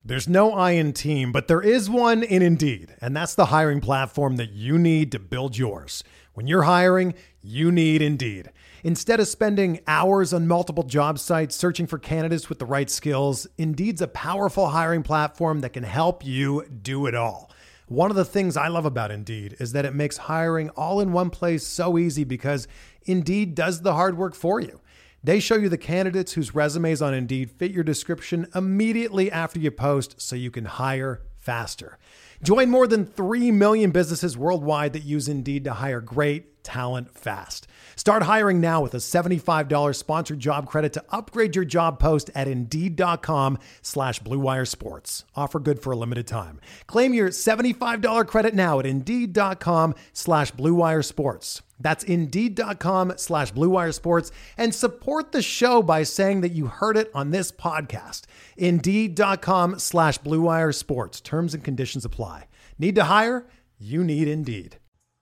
There's no I in team, but there is one in Indeed, and that's the hiring platform that you need to build yours. When you're hiring, you need Indeed. Instead of spending hours on multiple job sites searching for candidates with the right skills, Indeed's a powerful hiring platform that can help you do it all. One of the things I love about Indeed is that it makes hiring all in one place so easy because Indeed does the hard work for you. They show you the candidates whose resumes on Indeed fit your description immediately after you post so you can hire faster. Join more than 3 million businesses worldwide that use Indeed to hire great talent fast. Start hiring now with a $75 sponsored job credit to upgrade your job post at Indeed.com/Blue Wire Sports. Offer good for a limited time. Claim your $75 credit now at Indeed.com/Blue Wire Sports. That's Indeed.com/Blue Wire Sports, and support the show by saying that you heard it on this podcast. Indeed.com/Blue Wire Sports. Terms and conditions apply. Need to hire? You need Indeed.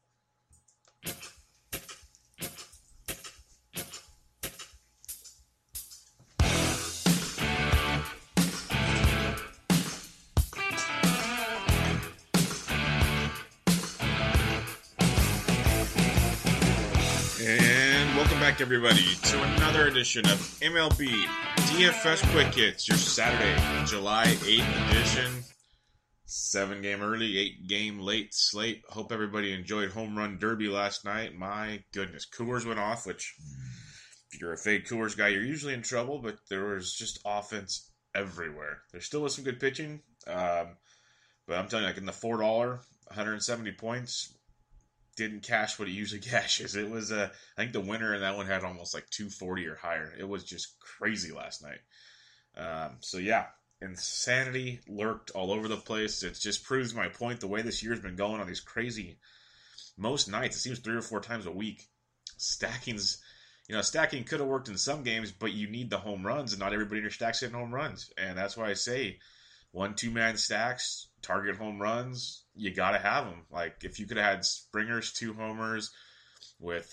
Back everybody to another edition of MLB DFS Quick Hits, your Saturday, July 8th edition. 7-game early, 8-game late slate. Hope everybody enjoyed Home Run Derby last night. My goodness, Coors went off, which if you're a fade Coors guy, you're usually in trouble, but there was just offense everywhere. There still was some good pitching, but I'm telling you, like in the $4, 170 points, didn't cash what it usually cashes. It was, I think the winner in that one had almost like 240 or higher. It was just crazy last night. So yeah, insanity lurked all over the place. It just proves my point. The way this year's been going on these crazy, most nights, it seems 3 or 4 times a week. Stacking could have worked in some games, but you need the home runs, and not everybody in your stack's hitting home runs. And that's why I say 1-2-man stacks, target home runs, you got to have them. Like, if you could have had Springer's 2 homers with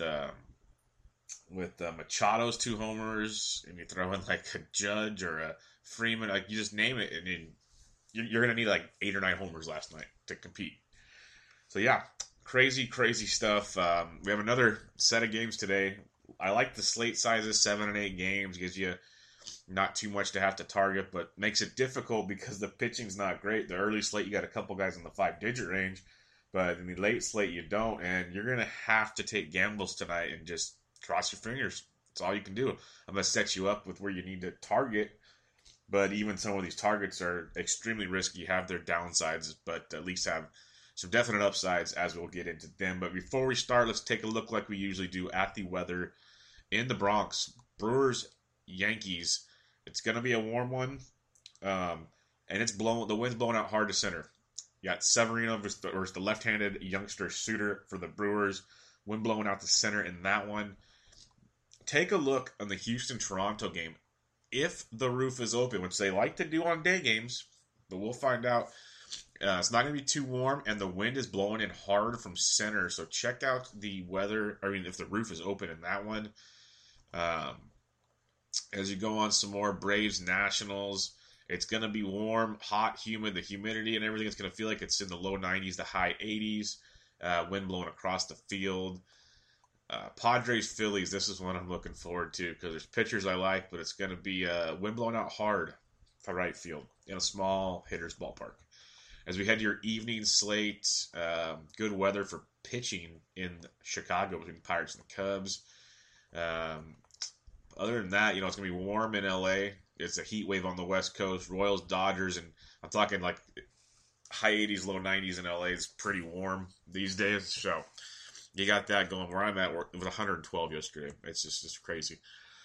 Machado's 2 homers, and you throw in like a Judge or a Freeman, like you just name it, and then you're going to need like 8 or 9 homers last night to compete. So yeah, crazy stuff. We have another set of games today. I like the slate sizes, 7 and 8 games. Gives you not too much to have to target, but makes it difficult because the pitching's not great. The early slate, you got a couple guys in the 5-digit range, but in the late slate, you don't, and you're going to have to take gambles tonight and just cross your fingers. That's all you can do. I'm going to set you up with where you need to target, but even some of these targets are extremely risky, have their downsides, but at least have some definite upsides as we'll get into them. But before we start, let's take a look like we usually do at the weather in the Bronx. Brewers, Yankees. It's going to be a warm one, and the wind's blowing out hard to center. You got Severino versus the left-handed youngster Suter for the Brewers. Wind blowing out to center in that one. Take a look on the Houston-Toronto game. If the roof is open, which they like to do on day games, but we'll find out. It's not going to be too warm, and the wind is blowing in hard from center. So check out the weather. If the roof is open in that one. As you go on some more, Braves, Nationals, it's going to be warm, hot, humid. The humidity and everything, it's going to feel like it's in the low 90s to high 80s. Wind blowing across the field. Padres, Phillies, this is one I'm looking forward to because there's pitchers I like, but it's going to be wind blowing out hard to right field in a small hitter's ballpark. As we head to your evening slate, good weather for pitching in Chicago between the Pirates and the Cubs. Other than that, it's going to be warm in LA. It's a heat wave on the West Coast. Royals, Dodgers, and I'm talking like high 80s, low 90s in LA. It's pretty warm these days. So you got that going. Where I'm at, it was 112 yesterday. It's just crazy.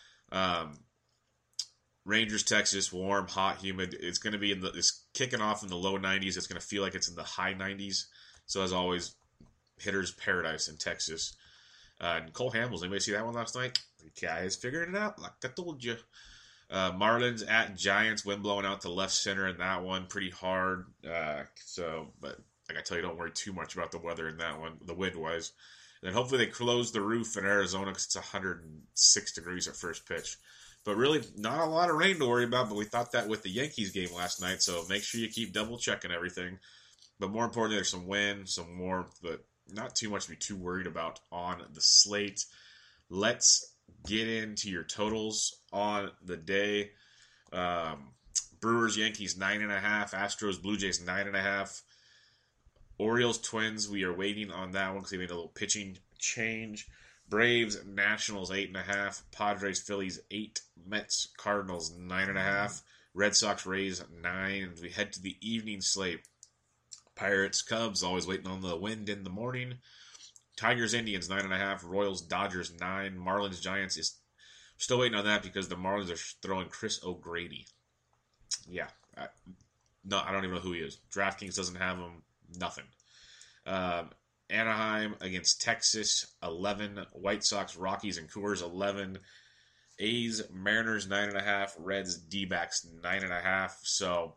Rangers, Texas, warm, hot, humid. It's going to be it's kicking off in the low 90s. It's going to feel like it's in the high 90s. So as always, hitter's paradise in Texas. And Cole Hamels, anybody see that one last night? The guys figuring it out, like I told you. Marlins at Giants, wind blowing out to left center in that one, pretty hard. But like I tell you, don't worry too much about the weather in that one, the wind-wise. And then hopefully they close the roof in Arizona because it's 106 degrees at first pitch. But really, not a lot of rain to worry about, but we thought that with the Yankees game last night, so make sure you keep double checking everything. But more importantly, there's some wind, some warmth, but not too much to be too worried about on the slate. Let's get into your totals on the day. Brewers, Yankees, 9.5. Astros, Blue Jays, 9.5. Orioles, Twins, we are waiting on that one because they made a little pitching change. Braves, Nationals, 8.5. Padres, Phillies, 8. Mets, Cardinals, 9.5. Red Sox, Rays, 9. And we head to the evening slate. Pirates, Cubs, always waiting on the wind in the morning. Tigers, Indians, 9.5. Royals, Dodgers, 9. Marlins, Giants is still waiting on that because the Marlins are throwing Chris O'Grady. Yeah. I don't even know who he is. DraftKings doesn't have him. Nothing. Anaheim against Texas, 11. White Sox, Rockies, and Coors, 11. A's, Mariners, 9.5. Reds, D-backs, 9.5. So,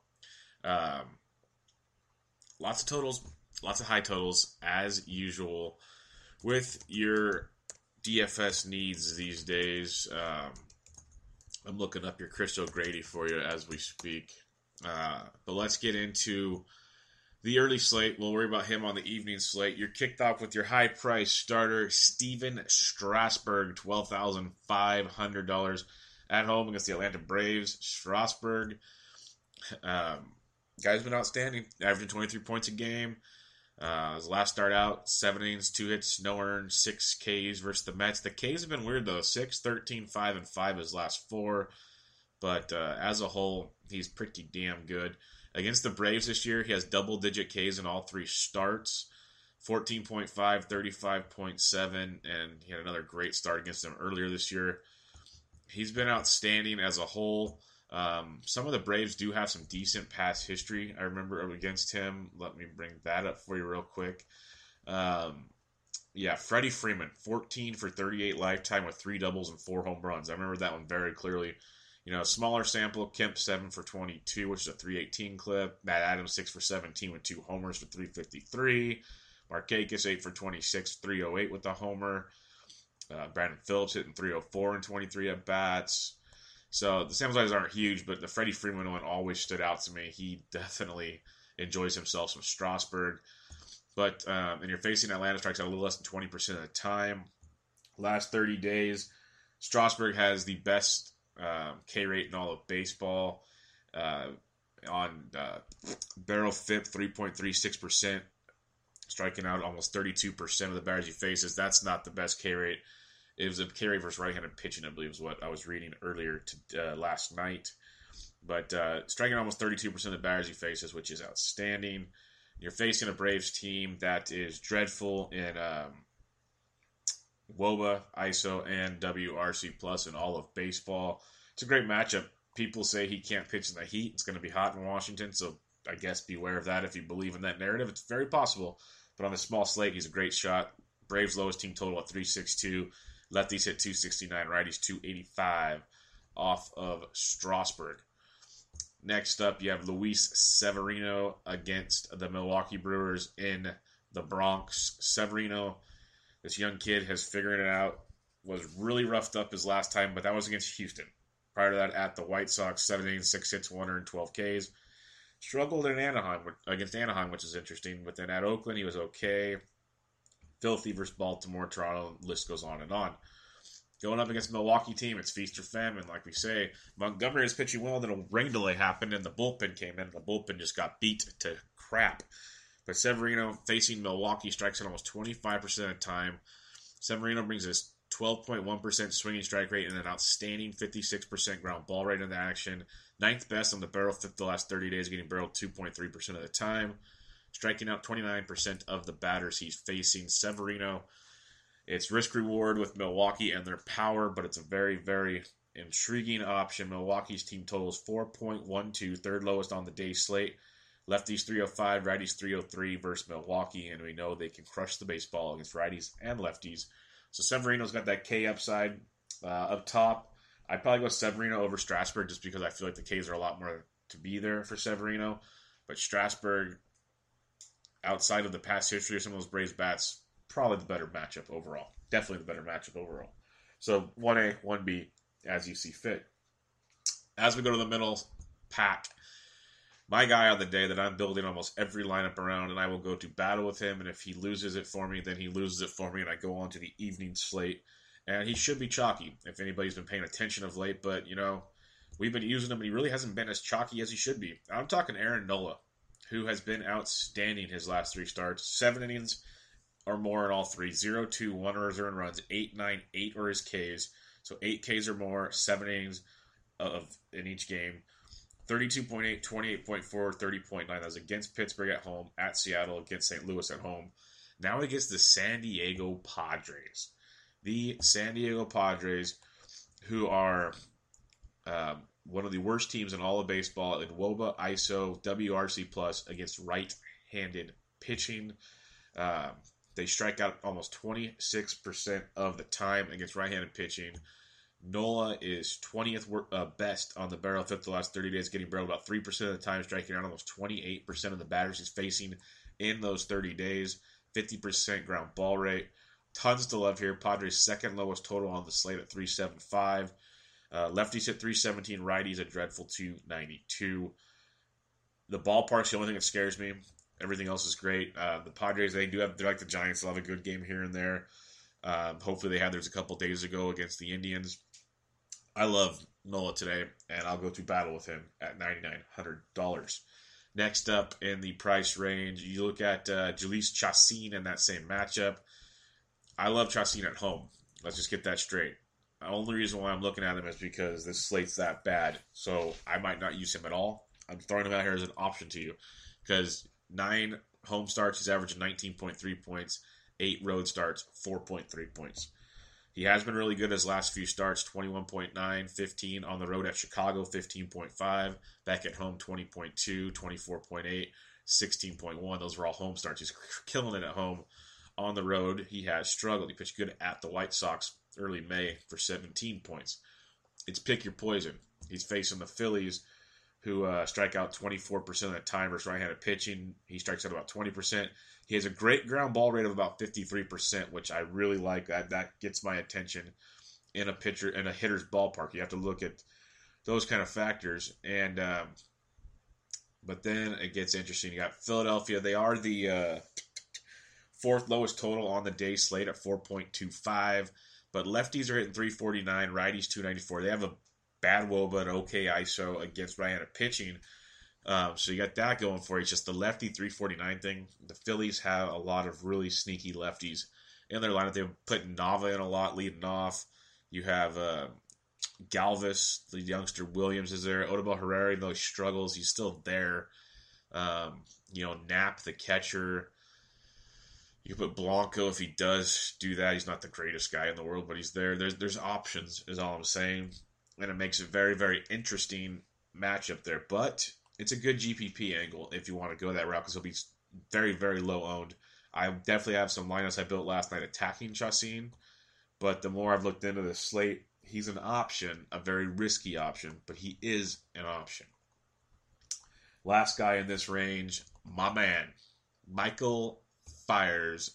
lots of totals, lots of high totals, as usual, with your DFS needs these days. I'm looking up your Chris O'Grady for you as we speak. But let's get into the early slate. We'll worry about him on the evening slate. You're kicked off with your high price starter, Steven Strasburg, $12,500 at home against the Atlanta Braves. Strasburg, guy's been outstanding, averaging 23 points a game. His last start out, 7 innings, 2 hits, no earned, 6 Ks versus the Mets. The Ks have been weird, though. 6, 13, 5, and 5 his last 4. But as a whole, he's pretty damn good. Against the Braves this year, he has double-digit Ks in all 3 starts. 14.5, 35.7, and he had another great start against them earlier this year. He's been outstanding as a whole. Some of the Braves do have some decent past history. I remember against him. Let me bring that up for you real quick. Freddie Freeman, 14 for 38 lifetime with 3 doubles and 4 home runs. I remember that one very clearly. Smaller sample, Kemp 7 for 22, which is a 318 clip. Matt Adams 6 for 17 with 2 homers for 353. Markakis 8 for 26, 308 with a homer. Brandon Phillips hitting 304 and 23 at bats. So the sample sizes aren't huge, but the Freddie Freeman one always stood out to me. He definitely enjoys himself some Strasburg. But and you're facing Atlanta, strikes out a little less than 20% of the time. Last 30 days, Strasburg has the best K rate in all of baseball. On barrel FIP, 3.36%. Striking out almost 32% of the batters he faces. That's not the best K rate. It was a K rate versus right-handed pitching, I believe, is what I was reading earlier last night. But striking almost 32% of the batters he faces, which is outstanding. You're facing a Braves team that is dreadful in WOBA, ISO, and WRC Plus in all of baseball. It's a great matchup. People say he can't pitch in the heat. It's going to be hot in Washington, so I guess beware of that if you believe in that narrative. It's very possible. But on a small slate, he's a great shot. Braves' lowest team total at 362. Lefties hit 269, righties 285 off of Strasburg. Next up, you have Luis Severino against the Milwaukee Brewers in the Bronx. Severino, this young kid, has figured it out. Was really roughed up his last time, but that was against Houston. Prior to that, at the White Sox, 7 innings, 6 hits, 112 Ks. Struggled in Anaheim against Anaheim, which is interesting. But then at Oakland, he was okay. Filthy versus Baltimore, Toronto, list goes on and on. Going up against Milwaukee team, it's feast or famine, like we say. Montgomery is pitching well, then a rain delay happened, and the bullpen came in. The bullpen just got beat to crap. But Severino, facing Milwaukee, strikes at almost 25% of the time. Severino brings his 12.1% swinging strike rate and an outstanding 56% ground ball rate in the action. 9th best on the barrel FIP the last 30 days, getting barreled 2.3% of the time. Striking out 29% of the batters he's facing. Severino, it's risk-reward with Milwaukee and their power, but it's a very, very intriguing option. Milwaukee's team total is 4.12, third lowest on the day slate. Lefties 305, righties 303 versus Milwaukee, and we know they can crush the baseball against righties and lefties. So Severino's got that K upside up top. I'd probably go Severino over Strasburg just because I feel like the Ks are a lot more to be there for Severino. But Strasburg, outside of the past history of some of those Braves bats, probably the better matchup overall. Definitely the better matchup overall. So 1A, 1B, as you see fit. As we go to the middle pack, my guy on the day that I'm building almost every lineup around, and I will go to battle with him, and if he loses it for me, then he loses it for me, and I go on to the evening slate. And he should be chalky, if anybody's been paying attention of late, but, we've been using him, and he really hasn't been as chalky as he should be. I'm talking Aaron Nola, who has been outstanding his last 3 starts. 7 innings or more in all 3. 0-2, 1 earned runs, 8-9, 8 or his Ks. So 8 Ks or more, 7 innings in each game. 32.8, 28.4, 30.9. That was against Pittsburgh at home, at Seattle, against St. Louis at home. Now he gets the San Diego Padres. The San Diego Padres, who are one of the worst teams in all of baseball in WOBA, ISO, WRC+, against right-handed pitching. They strike out almost 26% of the time against right-handed pitching. Nola is 20th best on the barrel fifth the last 30 days, getting barreled about 3% of the time, striking out almost 28% of the batters he's facing in those 30 days. 50% ground ball rate. Tons to love here. Padres' second lowest total on the slate at 375. Lefties hit 317, righties a dreadful 292. The ballpark's the only thing that scares me. Everything else is great. The Padres, they're like the Giants. They'll have a good game here and there. Hopefully they had theirs a couple days ago against the Indians. I love Nola today, and I'll go to battle with him at $9,900. Next up in the price range, you look at Jhoulys Chacin in that same matchup. I love Chacin at home. Let's just get that straight. The only reason why I'm looking at him is because this slate's that bad, so I might not use him at all. I'm throwing him out here as an option to you because 9 home starts, he's averaging 19.3 points, 8 road starts, 4.3 points. He has been really good his last few starts, 21.9, 15 on the road at Chicago, 15.5, back at home, 20.2, 24.8, 16.1. Those were all home starts. He's killing it at home. On the road, he has struggled. He pitched good at the White Sox early May for 17 points. It's pick your poison. He's facing the Phillies, who strike out 24% of the time versus right-handed pitching. He strikes out about 20%. He has a great ground ball rate of about 53%, which I really like. That gets my attention in a hitter's ballpark. You have to look at those kind of factors. And but then it gets interesting. You got Philadelphia. They are the 4th lowest total on the day slate at 4.25. But lefties are hitting 349, righties 294. They have a bad WOBA and okay ISO against right-handed pitching. So you got that going for you. It's just the lefty 349 thing. The Phillies have a lot of really sneaky lefties in their lineup. They've put Nava in a lot leading off. You have Galvis, the youngster. Williams is there. Odubel Herrera, even though he struggles, he's still there. Knapp, the catcher. You can put Blanco if he does do that. He's not the greatest guy in the world, but he's there. There's options, is all I'm saying. And it makes a very, very interesting matchup there. But it's a good GPP angle if you want to go that route because he'll be very, very low owned. I definitely have some lineups I built last night attacking Chacin. But the more I've looked into the slate, he's an option, a very risky option, but he is an option. Last guy in this range, my man, Michael Fiers,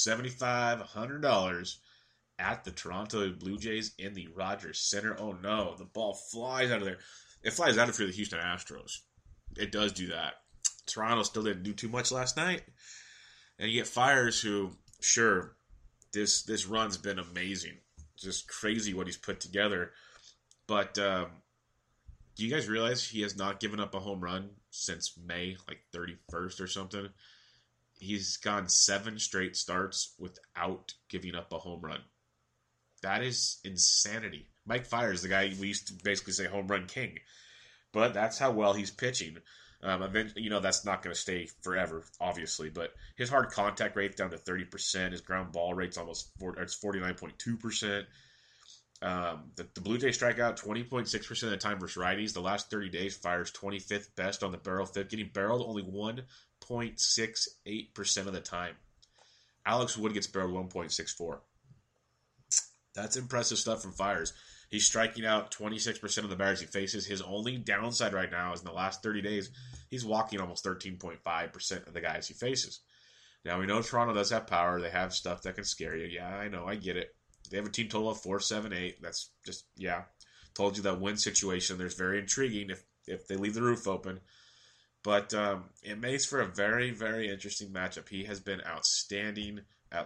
$7,500 at the Toronto Blue Jays in the Rogers Center. Oh no, the ball flies out of there. It flies out of here, the Houston Astros. It does do that. Toronto still didn't do too much last night. And you get Fiers, who, sure, this run's been amazing. Just crazy what he's put together. But do you guys realize he has not given up a home run since May, like 31st or something? He's gone 7 straight starts without giving up a home run. That is insanity. Mike Fiers, the guy we used to basically say home run king. But that's how well he's pitching. Eventually, that's not going to stay forever, obviously. But his hard contact rate's down to 30%. His ground ball rate's it's 49.2%. The Blue Jays strike out 20.6% of the time versus righties. The last 30 days, Fiers 25th best on the barrel fifth, getting barreled only 1.68% of the time. Alex Wood gets barreled 1.64. That's impressive stuff from Fiers. He's striking out 26% of the batters he faces. His only downside right now is in the last 30 days, he's walking almost 13.5% of the guys he faces. Now, we know Toronto does have power. They have stuff that can scare you. Yeah, I know. I get it. They have a team total of 478. That's just, yeah. Told you that win situation. There's very intriguing if they leave the roof open. But it makes for a very, very interesting matchup. He has been outstanding.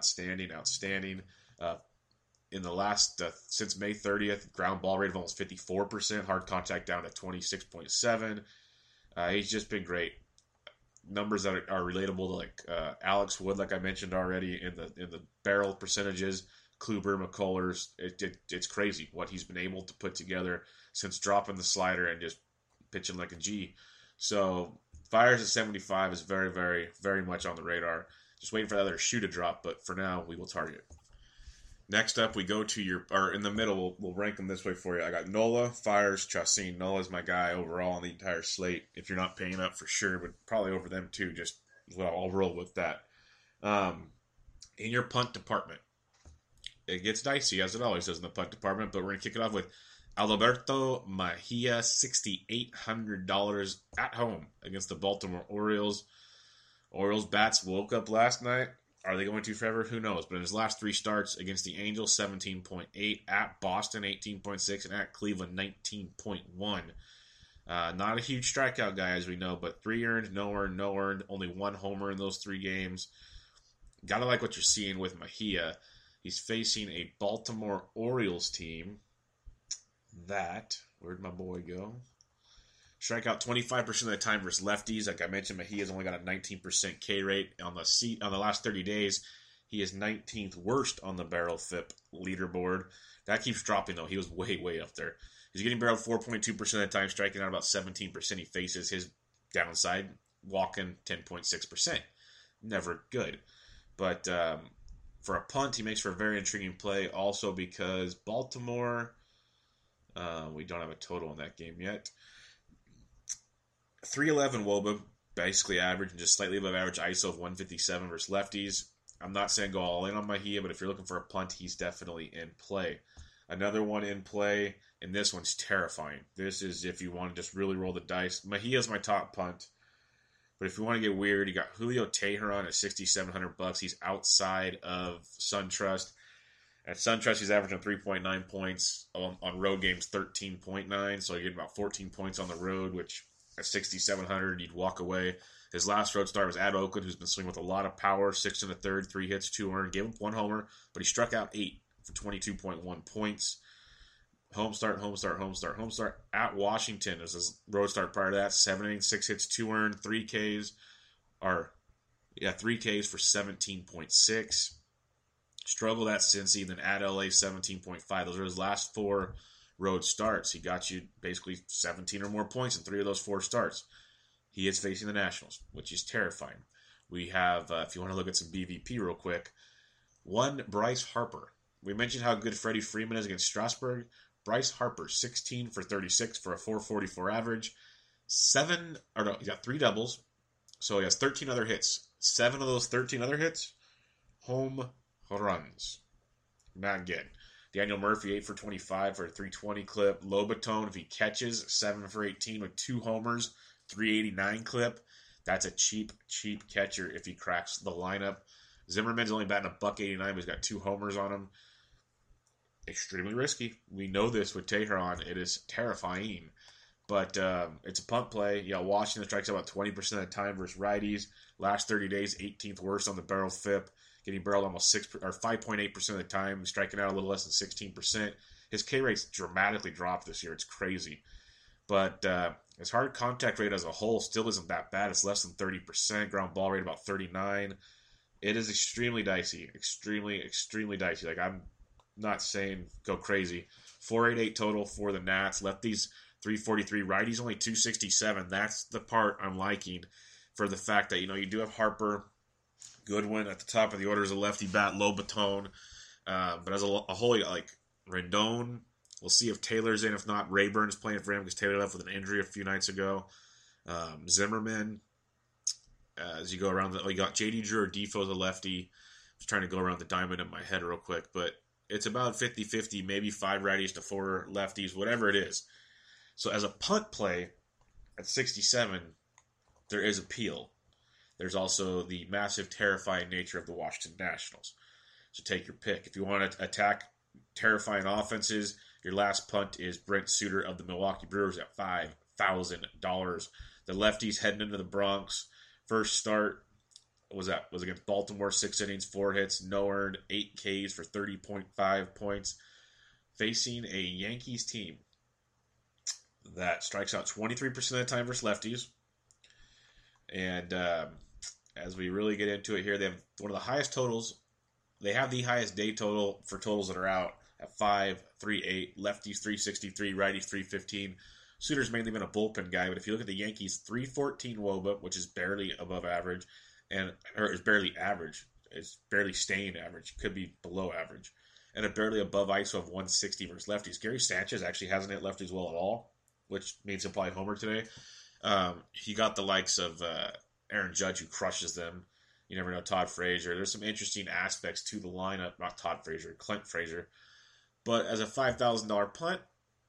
In the last, since May 30th, ground ball rate of almost 54%, hard contact down to 26.7. He's just been great. Numbers that are relatable to like Alex Wood, like I mentioned already, in the barrel percentages. Kluber, McCullers, it's crazy what he's been able to put together since dropping the slider and just pitching like a G. So Fiers at 75 is very, very, very much on the radar. Just waiting for the other shoe to drop, but for now, we will target. Next up, we go to or in the middle, we'll rank them this way for you. I got Nola, Fiers, Chacin. Nola's my guy overall on the entire slate. If you're not paying up for sure, but probably over them too, I'll roll with that. In your punt department, it gets dicey, as it always does in the punt department, but we're going to kick it off with Alberto Mejia, $6,800 at home against the Baltimore Orioles. Orioles bats woke up last night. Are they going to forever? Who knows? But in his last 3 starts against the Angels, 17.8, at Boston, 18.6, and at Cleveland, 19.1. Not a huge strikeout guy, as we know, but 3 earned, no earned, only 1 homer in those 3 games. Gotta like what you're seeing with Mejia. He's facing a Baltimore Orioles team that, where'd my boy go? Strike out 25% of the time versus lefties. Like I mentioned, Mejia's only got a 19% K rate on the last 30 days. He is 19th worst on the barrel FIP leaderboard. That keeps dropping, though. He was way, way up there. He's getting barreled 4.2% of the time, striking out about 17%. He faces his downside, walking 10.6%. Never good. But for a punt, he makes for a very intriguing play. Also because Baltimore, we don't have a total in that game yet. 311 Woba, basically average and just slightly above average ISO of 157 versus lefties. I'm not saying go all in on Mejia, but if you're looking for a punt, he's definitely in play. Another one in play, and this one's terrifying. This is if you want to just really roll the dice. Mejia's my top punt. But if you want to get weird, you got Julio Teheran at $6,700. He's outside of SunTrust. At SunTrust, he's averaging 3.9 points. On road games, 13.9. So you get about 14 points on the road, which at 6,700, you'd walk away. His last road start was at Oakland, who's been swinging with a lot of power. 6 1/3, 3 hits, 2 earned. Gave him 1 homer, but he struck out 8 for 22.1 points. Home start at Washington as his road start prior to that. 7 innings, 6 hits, 2 earned, 3 Ks. 3 Ks for 17.6. Struggled at Cincy, then at LA, 17.5. Those are his last 4 road starts. He got you basically 17 or more points in 3 of those 4 starts. He is facing the Nationals, which is terrifying. We have, if you want to look at some BVP real quick, 1 Bryce Harper. We mentioned how good Freddie Freeman is against Strasburg. Bryce Harper, 16 for 36 for a 444 average. He's got 3 doubles, so he has 13 other hits. 7 of those 13 other hits, home runs. Not good. Daniel Murphy, 8 for 25 for a 320 clip. Lobaton, if he catches, 7 for 18 with 2 homers, 389 clip. That's a cheap catcher if he cracks the lineup. Zimmerman's only batting $189, but he's got 2 homers on him. Extremely risky. We know this with Teheran. It is terrifying. But it's a punt play. Yeah, Washington strikes out about 20% of the time versus righties. Last 30 days, 18th worst on the barrel FIP. Getting barreled almost 5.8% of the time. Striking out a little less than 16%. His K rate's dramatically dropped this year. It's crazy. But his hard contact rate as a whole still isn't that bad. It's less than 30%. Ground ball rate about 39. It is extremely dicey. Extremely, extremely dicey. Like, I'm not saying go crazy. 488 total for the Nats. Lefties 343. Righties only 267. That's the part I'm liking for the fact that, you do have Harper, Goodwin at the top of the order as a lefty bat, Lobaton. But as a whole, you got like Rendon. We'll see if Taylor's in. If not, Rayburn's playing for him because Taylor left with an injury a few nights ago. Zimmerman. As you go around, you got J.D. Drew or Defoe's a lefty. Just trying to go around the diamond in my head real quick, but it's about 50-50, maybe 5 righties to 4 lefties, whatever it is. So as a punt play at 67, there is appeal. There's also the massive, terrifying nature of the Washington Nationals. So take your pick. If you want to attack terrifying offenses, Your last punt is Brent Suter of the Milwaukee Brewers at $5,000. The lefties heading into the Bronx. First start was against Baltimore, 6 innings, 4 hits, no earned, 8 Ks for 30.5 points. Facing a Yankees team that strikes out 23% of the time versus lefties. And as we really get into it here, they have one of the highest totals. They have the highest day total for totals that are out at 5.38. Lefties 363, righties 315. Suter's mainly been a bullpen guy, but if you look at the Yankees, 314 WOBA, which is barely above average, or is barely average. It's barely staying average. Could be below average. And a barely above ISO of 160 versus lefties. Gary Sanchez actually hasn't hit lefties well at all, which means he'll probably homer today. He got the likes of Aaron Judge, who crushes them. You never know, Todd Frazier. There's some interesting aspects to the lineup. Not Todd Frazier, Clint Frazier. But as a $5,000 punt,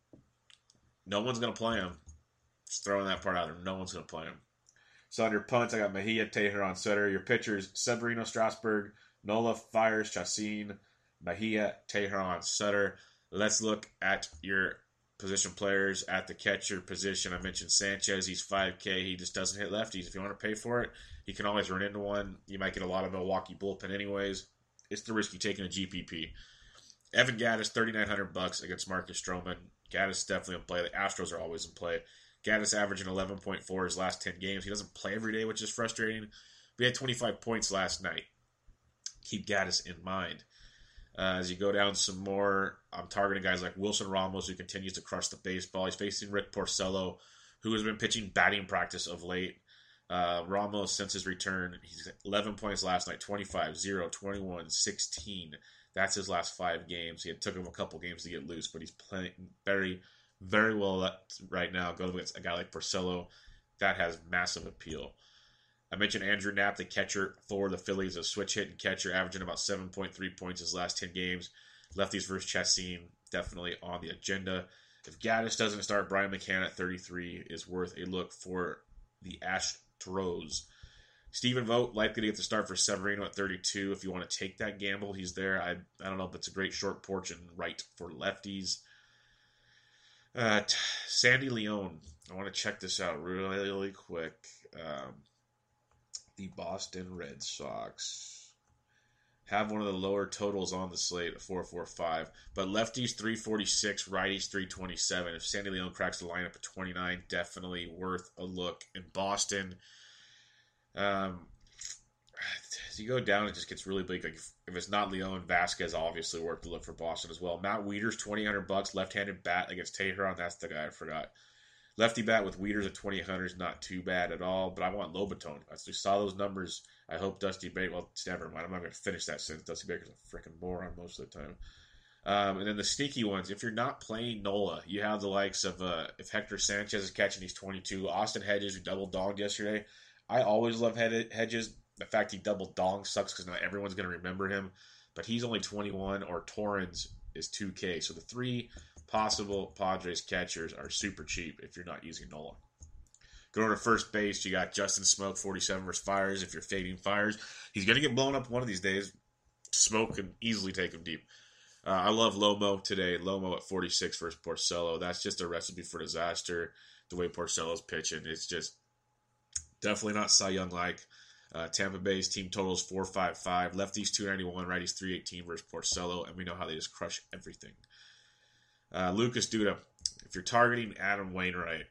no one's going to play him. Just throwing that part out there. No one's going to play him. So on your punts, I got Mejia, Teheran, Sutter. Your pitchers, Severino, Strasburg, Nola, Fires, Chacin, Mejia, Teheran, Sutter. Let's look at your position players at the catcher position. I mentioned Sanchez. He's 5K. He just doesn't hit lefties. If you want to pay for it, you can always run into one. You might get a lot of Milwaukee bullpen anyways. It's the risk you taking a GPP. Evan Gattis, $3,900 against Marcus Stroman. Gattis definitely in play. The Astros are always in play. Gattis averaging 11.4 his last 10 games. He doesn't play every day, which is frustrating. But he had 25 points last night. Keep Gattis in mind. As you go down some more, I'm targeting guys like Wilson Ramos, who continues to crush the baseball. He's facing Rick Porcello, who has been pitching batting practice of late. Ramos, since his return, he's 11 points last night, 25, 0, 21, 16. That's his last 5 games. It took him a couple games to get loose, but he's playing very, very well right now. Going against a guy like Porcello, that has massive appeal. I mentioned Andrew Knapp, the catcher for the Phillies, a switch hitting catcher, averaging about 7.3 points his last 10 games. Lefties versus Chacin, definitely on the agenda. If Gattis doesn't start, Brian McCann at 33 is worth a look for the Astros. Stephen Vogt, likely to get the start for Severino at 32. If you want to take that gamble, he's there. I don't know if it's a great short porch and right for lefties. Sandy Leon. I want to check this out really quick. The Boston Red Sox have one of the lower totals on the slate at 4.45, but lefties 346, righties 327. If Sandy Leon cracks the lineup at 29, definitely worth a look. In Boston, as you go down, it just gets really big. Like if it's not Leon, Vasquez obviously worth a look for Boston as well. Matt Wieters, $2,800, left-handed bat against Teheran. That's the guy I forgot. Lefty bat with Wieters at 2,800 is not too bad at all, but I want Lobaton. I just saw those numbers. I hope Dusty Baker, well, never mind. I'm not going to finish that sentence. Dusty Baker's a freaking moron most of the time. And then the sneaky ones, if you're not playing Nola, you have the likes of, if Hector Sanchez is catching, he's 22. Austin Hedges, who double-donged yesterday. I always love Hedges. The fact he double-donged sucks because not everyone's going to remember him, but he's only 21, or Torrens is 2K. So the 3 possible Padres catchers are super cheap if you're not using Nola. Going to first base, you got Justin Smoke, 47 versus Fires. If you're fading Fires, he's going to get blown up one of these days. Smoke can easily take him deep. I love Lomo today. Lomo at 46 versus Porcello. That's just a recipe for disaster. The way Porcello's pitching, it's just definitely not Cy Young-like. Tampa Bay's team totals 4.55. Lefties 291, righties 318 versus Porcello, and we know how they just crush everything. Lucas Duda, if you're targeting Adam Wainwright,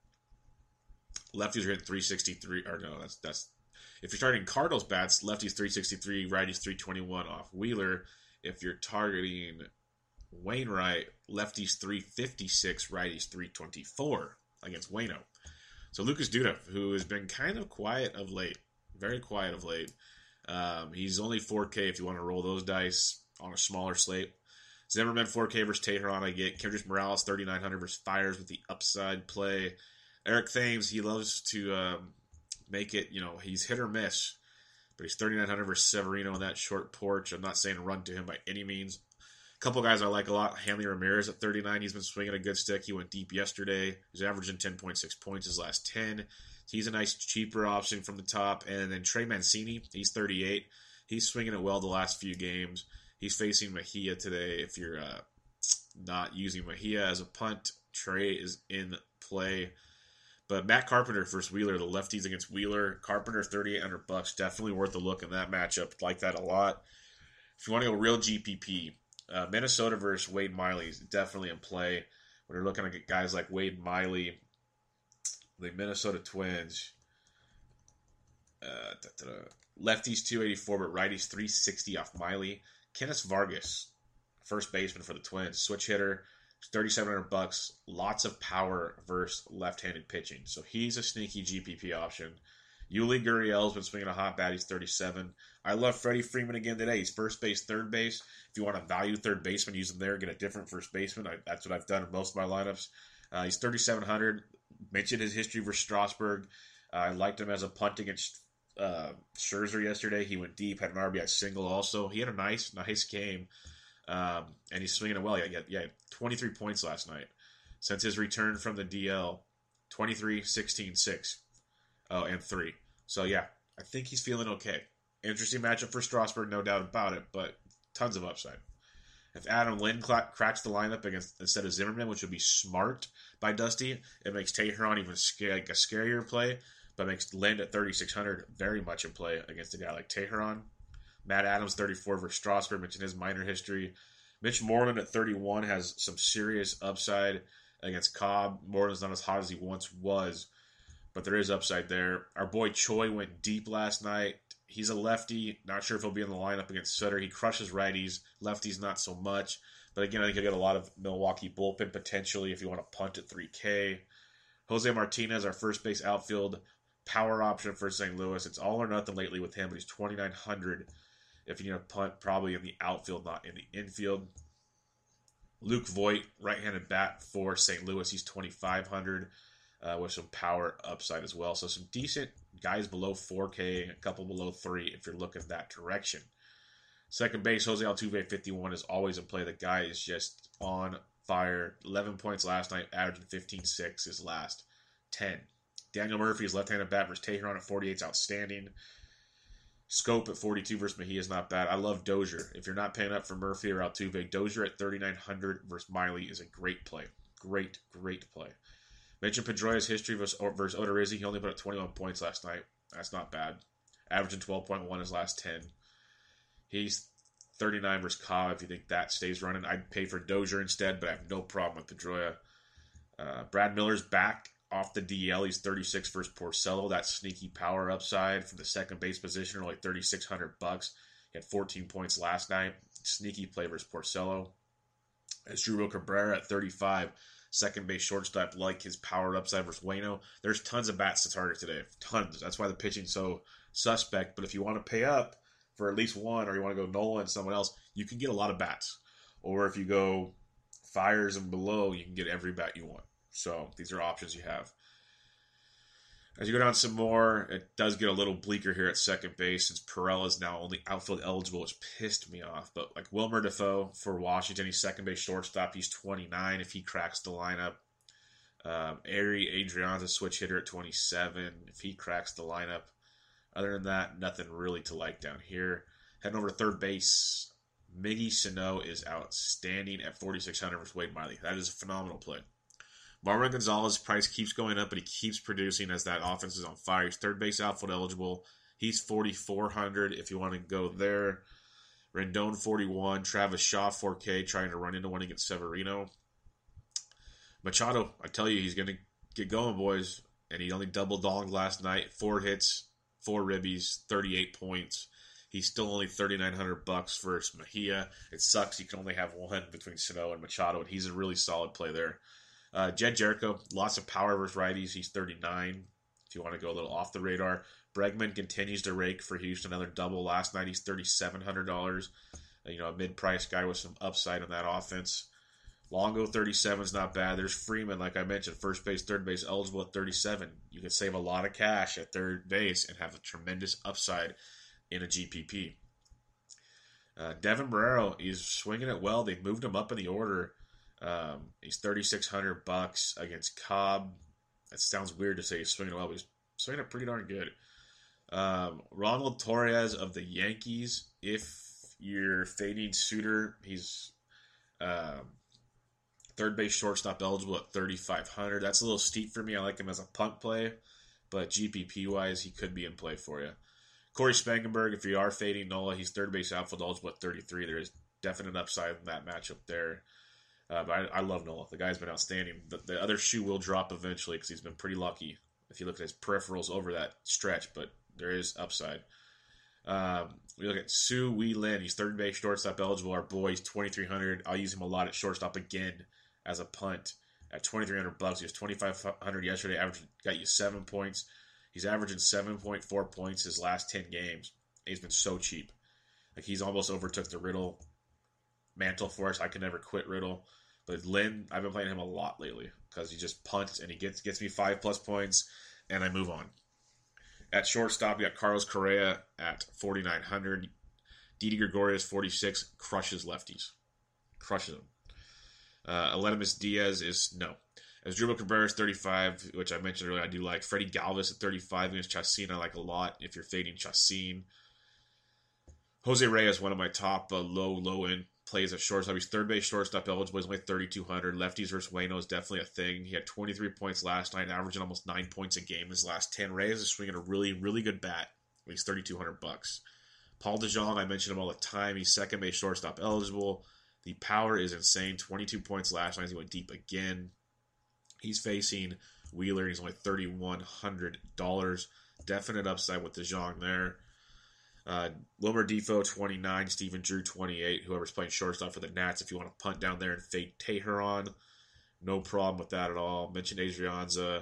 lefties are hitting 363. Or no, that's if you're targeting Cardinals bats, lefties 363, righties 321 off Wheeler. If you're targeting Wainwright, lefties 356, righties 324 against Waino. So Lucas Duda, who has been kind of quiet of late, very quiet of late. He's only 4K if you want to roll those dice on a smaller slate. Zimmerman 4K versus Teheran. I get Kendrys Morales 3,900 versus Fires with the upside play. Eric Thames, he loves to make it, he's hit or miss, but he's 3,900 versus Severino on that short porch. I'm not saying run to him by any means. A couple guys I like a lot. Hanley Ramirez at 39. He's been swinging a good stick. He went deep yesterday. He's averaging 10.6 points his last 10. He's a nice, cheaper option from the top. And then Trey Mancini, he's 38. He's swinging it well the last few games. He's facing Mejia today if you're not using Mejia as a punt. Trey is in play. But Matt Carpenter versus Wheeler, the lefties against Wheeler. Carpenter, $3,800. Definitely worth a look in that matchup. Like that a lot. If you want to go real GPP, Minnesota versus Wade Miley is definitely in play. When you're looking at guys like Wade Miley, the Minnesota Twins, lefties 284, but righties 360 off Miley. Kenneth Vargas, first baseman for the Twins, switch hitter, $3,700. Lots of power versus left-handed pitching, so he's a sneaky GPP option. Yuli Gurriel's been swinging a hot bat. He's 37. I love Freddie Freeman again today. He's first base, third base. If you want to value third baseman, use him there. Get a different first baseman. That's what I've done in most of my lineups. He's 3,700. Mentioned his history for Strasburg. I liked him as a punt against Scherzer yesterday. He went deep, had an RBI single also. He had a nice game, and he's swinging it well. Yeah, 23 points last night. Since his return from the DL, 23, 16, 6. Oh, and 3. So, yeah, I think he's feeling okay. Interesting matchup for Strasburg, no doubt about it, but tons of upside. If Adam Lynn cracks the lineup instead of Zimmerman, which would be smart by Dusty, it makes Teheran even like a scarier play, but makes Lynn at 3,600 very much in play against a guy like Teheran. Matt Adams, 34 versus Strasburg, mentioned his minor history. Mitch Moreland at 31 has some serious upside against Cobb. Moreland's not as hot as he once was, but there is upside there. Our boy Choi went deep last night. He's a lefty. Not sure if he'll be in the lineup against Sutter. He crushes righties. Lefties not so much. But again, I think he'll get a lot of Milwaukee bullpen potentially if you want to punt at 3K. Jose Martinez, our first base outfield power option for St. Louis. It's all or nothing lately with him, but he's 2,900 if you need a punt, probably in the outfield, not in the infield. Luke Voigt, right-handed bat for St. Louis. He's 2,500. With some power upside as well. So some decent guys below 4K, a couple below 3 if you're looking that direction. Second base, Jose Altuve, 51, is always in play. The guy is just on fire. 11 points last night, averaging 15.6 his last 10. Daniel Murphy is left-handed bat versus Teheran at 48 is outstanding. Scope at 42 versus Mejia is not bad. I love Dozier. If you're not paying up for Murphy or Altuve, Dozier at 3,900 versus Miley is a great play. Great play. Mentioned Pedroia's history versus Odorizzi. He only put up 21 points last night. That's not bad. Averaging 12.1 his last 10. He's 39 versus Cobb. If you think that stays running, I'd pay for Dozier instead, but I have no problem with Pedroia. Brad Miller's back off the DL. He's 36 versus Porcello. That sneaky power upside from the second base position, like $3,600. He had 14 points last night. Sneaky play versus Porcello. Asdrubal Cabrera at 35. Second base shortstop, like his power upside versus Waino. There's tons of bats to target today. Tons. That's why the pitching's so suspect. But if you want to pay up for at least one, or you want to go Nola and someone else, you can get a lot of bats. Or if you go Fires and below, you can get every bat you want. So these are options you have. As you go down some more, it does get a little bleaker here at second base since Perella is now only outfield eligible, which pissed me off. But like Wilmer Defoe for Washington, he's second base shortstop. He's 29 if he cracks the lineup. Ari Adrian's a switch hitter at 27 if he cracks the lineup. Other than that, nothing really to like down here. Heading over to third base, Miggy Sano is outstanding at 4,600 versus Wade Miley. That is a phenomenal play. Marwin Gonzalez's price keeps going up, but he keeps producing as that offense is on fire. He's third base outfield eligible. He's 4,400 if you want to go there. Rendon 41. Travis Shaw 4K trying to run into one against Severino. Machado, I tell you, he's going to get going, boys. And he only double-dogged last night. 4 hits, 4 ribbies, 38 points. He's still only $3,900 versus Mejia. It sucks you can only have one between Sano and Machado, and he's a really solid play there. Jed Jericho, lots of power versus righties. He's 39 if you want to go a little off the radar. Bregman continues to rake for Houston. Another double last night. He's $3,700. A mid-price guy with some upside on that offense. Longo, 37 is not bad. There's Freeman, like I mentioned, first base, third base eligible at 37. You can save a lot of cash at third base and have a tremendous upside in a GPP. Devin Barrero is swinging it well. They've moved him up in the order. He's $3,600 against Cobb. That sounds weird to say he's swinging well, but he's swinging it pretty darn good. Ronald Torres of the Yankees. If you're fading Suter, he's Third base shortstop eligible at 3,500. That's a little steep for me. I like him as a punt play, but GPP wise, he could be in play for you. Corey Spangenberg, if you are fading Nola, he's third base outfield eligible at 33. There is definite upside in that matchup there. But I love Nola. The guy's been outstanding. The other shoe will drop eventually because he's been pretty lucky if you look at his peripherals over that stretch, but there is upside. We look at Sue Wee Lin. He's third base shortstop eligible. Our boy, he's 2,300. I'll use him a lot at shortstop again as a punt at $2,300. He was 2,500 yesterday. Got you 7 points. He's averaging 7.4 points his last 10 games. He's been so cheap. Like, he's almost overtook the Riddle mantle for us. I can never quit Riddle. But Lynn, I've been playing him a lot lately because he just punts and he gets me 5+ points, and I move on. At shortstop, we got Carlos Correa at 4,900. Didi Gregorius, 46, crushes lefties. Crushes them. Aledmus Diaz is no. Asdrubal Cabrera 35, which I mentioned earlier, I do like. Freddie Galvis at 35 against Chacin, I like a lot if you're fading Chacin. Jose Reyes, one of my top low end plays at shortstop. He's third base shortstop eligible. He's only 3,200. Lefties versus Waino is definitely a thing. He had 23 points last night, averaging almost 9 points a game his last 10. Reyes is swinging a really, really good bat. He's $3,200. Paul DeJong, I mention him all the time. He's second base shortstop eligible. The power is insane. 22 points last night. He went deep again. He's facing Wheeler. He's only $3,100. Definite upside with DeJong there. Wilmer Defoe, 29. Stephen Drew, 28. Whoever's playing shortstop for the Nats, if you want to punt down there and fade Teheran, no problem with that at all. Mentioned Adrianza.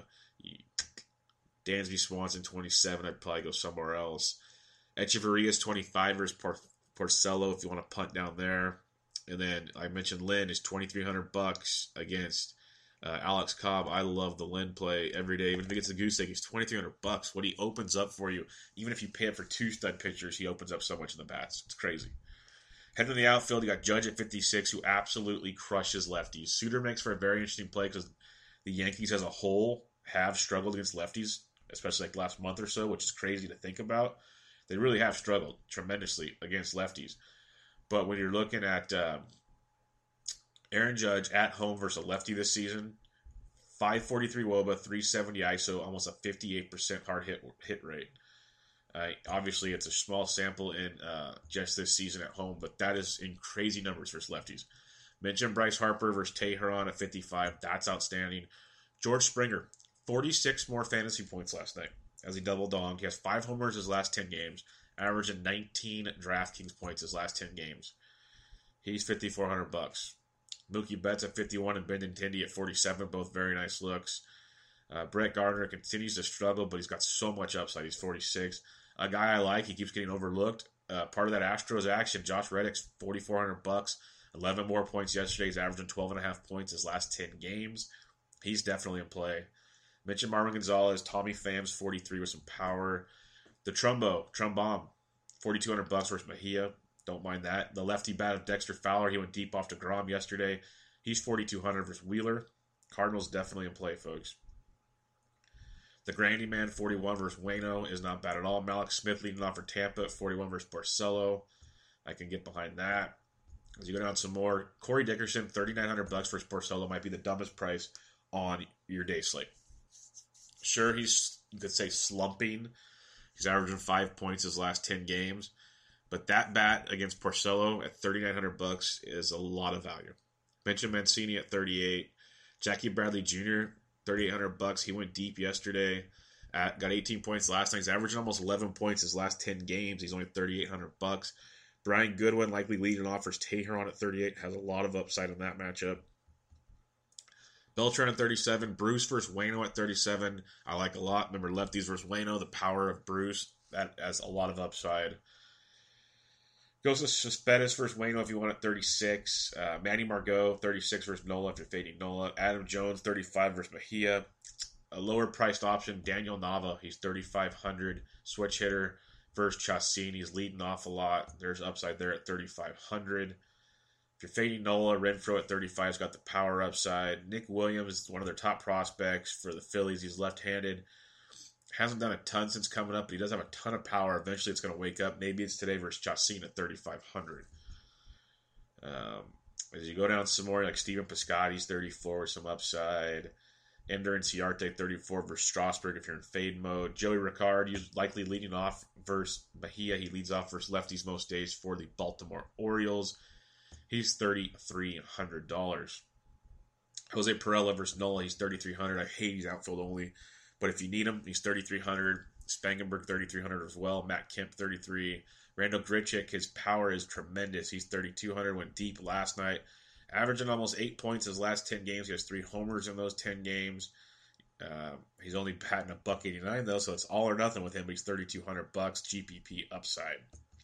Dansby Swanson, 27. I'd probably go somewhere else. Echeverria's 25 versus Porcello if you want to punt down there. And then I mentioned Lynn is $2,300 against Alex Cobb. I love the Lynn play every day. Even if he gets the goose egg, he's $2,300. What he opens up for you, even if you pay up for 2 stud pitchers, he opens up so much in the bats. It's crazy. Heading to the outfield, you got Judge at 56, who absolutely crushes lefties. Suter makes for a very interesting play because the Yankees as a whole have struggled against lefties, especially like the last month or so, which is crazy to think about. They really have struggled tremendously against lefties. But when you're looking at Aaron Judge at home versus a lefty this season, 543 WOBA, 370 ISO, almost a 58% hard hit rate. Obviously, it's a small sample in just this season at home, but that is in crazy numbers versus lefties. Mentioned Bryce Harper versus Teheran at 55. That's outstanding. George Springer, 46 more fantasy points last night as he double donged. He has 5 homers his last 10 games, averaging 19 DraftKings points his last 10 games. He's $5,400. Mookie Betts at 51 and Benintendi at 47, both very nice looks. Brett Gardner continues to struggle, but he's got so much upside. He's 46. A guy I like, he keeps getting overlooked. Part of that Astros action, Josh Reddick's $4,400, 11 more points yesterday. He's averaging 12.5 points his last 10 games. He's definitely in play. Mentioned Marvin Gonzalez, Tommy Pham's 43 with some power. The Trombone, $4,200 versus Mejia. Don't mind that. The lefty bat of Dexter Fowler, he went deep off DeGrom yesterday. He's $4,200 versus Wheeler. Cardinals definitely in play, folks. The Grandy Man, 41 versus Waino, is not bad at all. Malik Smith leading off for Tampa at 41 versus Porcello. I can get behind that. As you go down some more, Corey Dickerson, $3,900 versus Porcello might be the dumbest price on your day slate. Sure, he's, you could say, slumping. He's averaging 5 points his last 10 games. But that bat against Porcello at $3,900 is a lot of value. Benjamin Mancini at 38. Jackie Bradley Jr., $3,800. He went deep yesterday. Got 18 points last night. He's averaging almost 11 points his last 10 games. He's only $3,800. Brian Goodwin likely leading off versus Teheran at 38. Has a lot of upside in that matchup. Beltran at 37. Bruce versus Waino at 37. I like a lot. Remember, lefties versus Waino. The power of Bruce. That has a lot of upside. Goes to Cespedes versus Waino if you want at 36. Manny Margot, 36 versus Nola if you're fading Nola. Adam Jones, 35 versus Mejia. A lower priced option, Daniel Nava. He's 3,500. Switch hitter versus Chacin. He's leading off a lot. There's upside there at 3,500. If you're fading Nola, Renfroe at 35 has got the power upside. Nick Williams is one of their top prospects for the Phillies. He's left-handed. Hasn't done a ton since coming up, but he does have a ton of power. Eventually, it's going to wake up. Maybe it's today versus Chacin at 3,500. As you go down some more, like Steven Piscotty's 34 with some upside. Ender Inciarte 34 versus Strasburg if you're in fade mode. Joey Ricard, he's likely leading off versus Mejia. He leads off versus lefties most days for the Baltimore Orioles. He's $3,300. Jose Perella versus Nola, he's $3,300. I hate he's outfield only, but if you need him, he's $3,300. Spangenberg $3,300 as well. Matt Kemp $3,300. Randall Grichuk, his power is tremendous. He's $3,200. Went deep last night. Averaging almost 8 points his last 10 games. He has 3 homers in those 10 games. He's only batting $1.89 though, so it's all or nothing with him. But he's $3,200 GPP upside.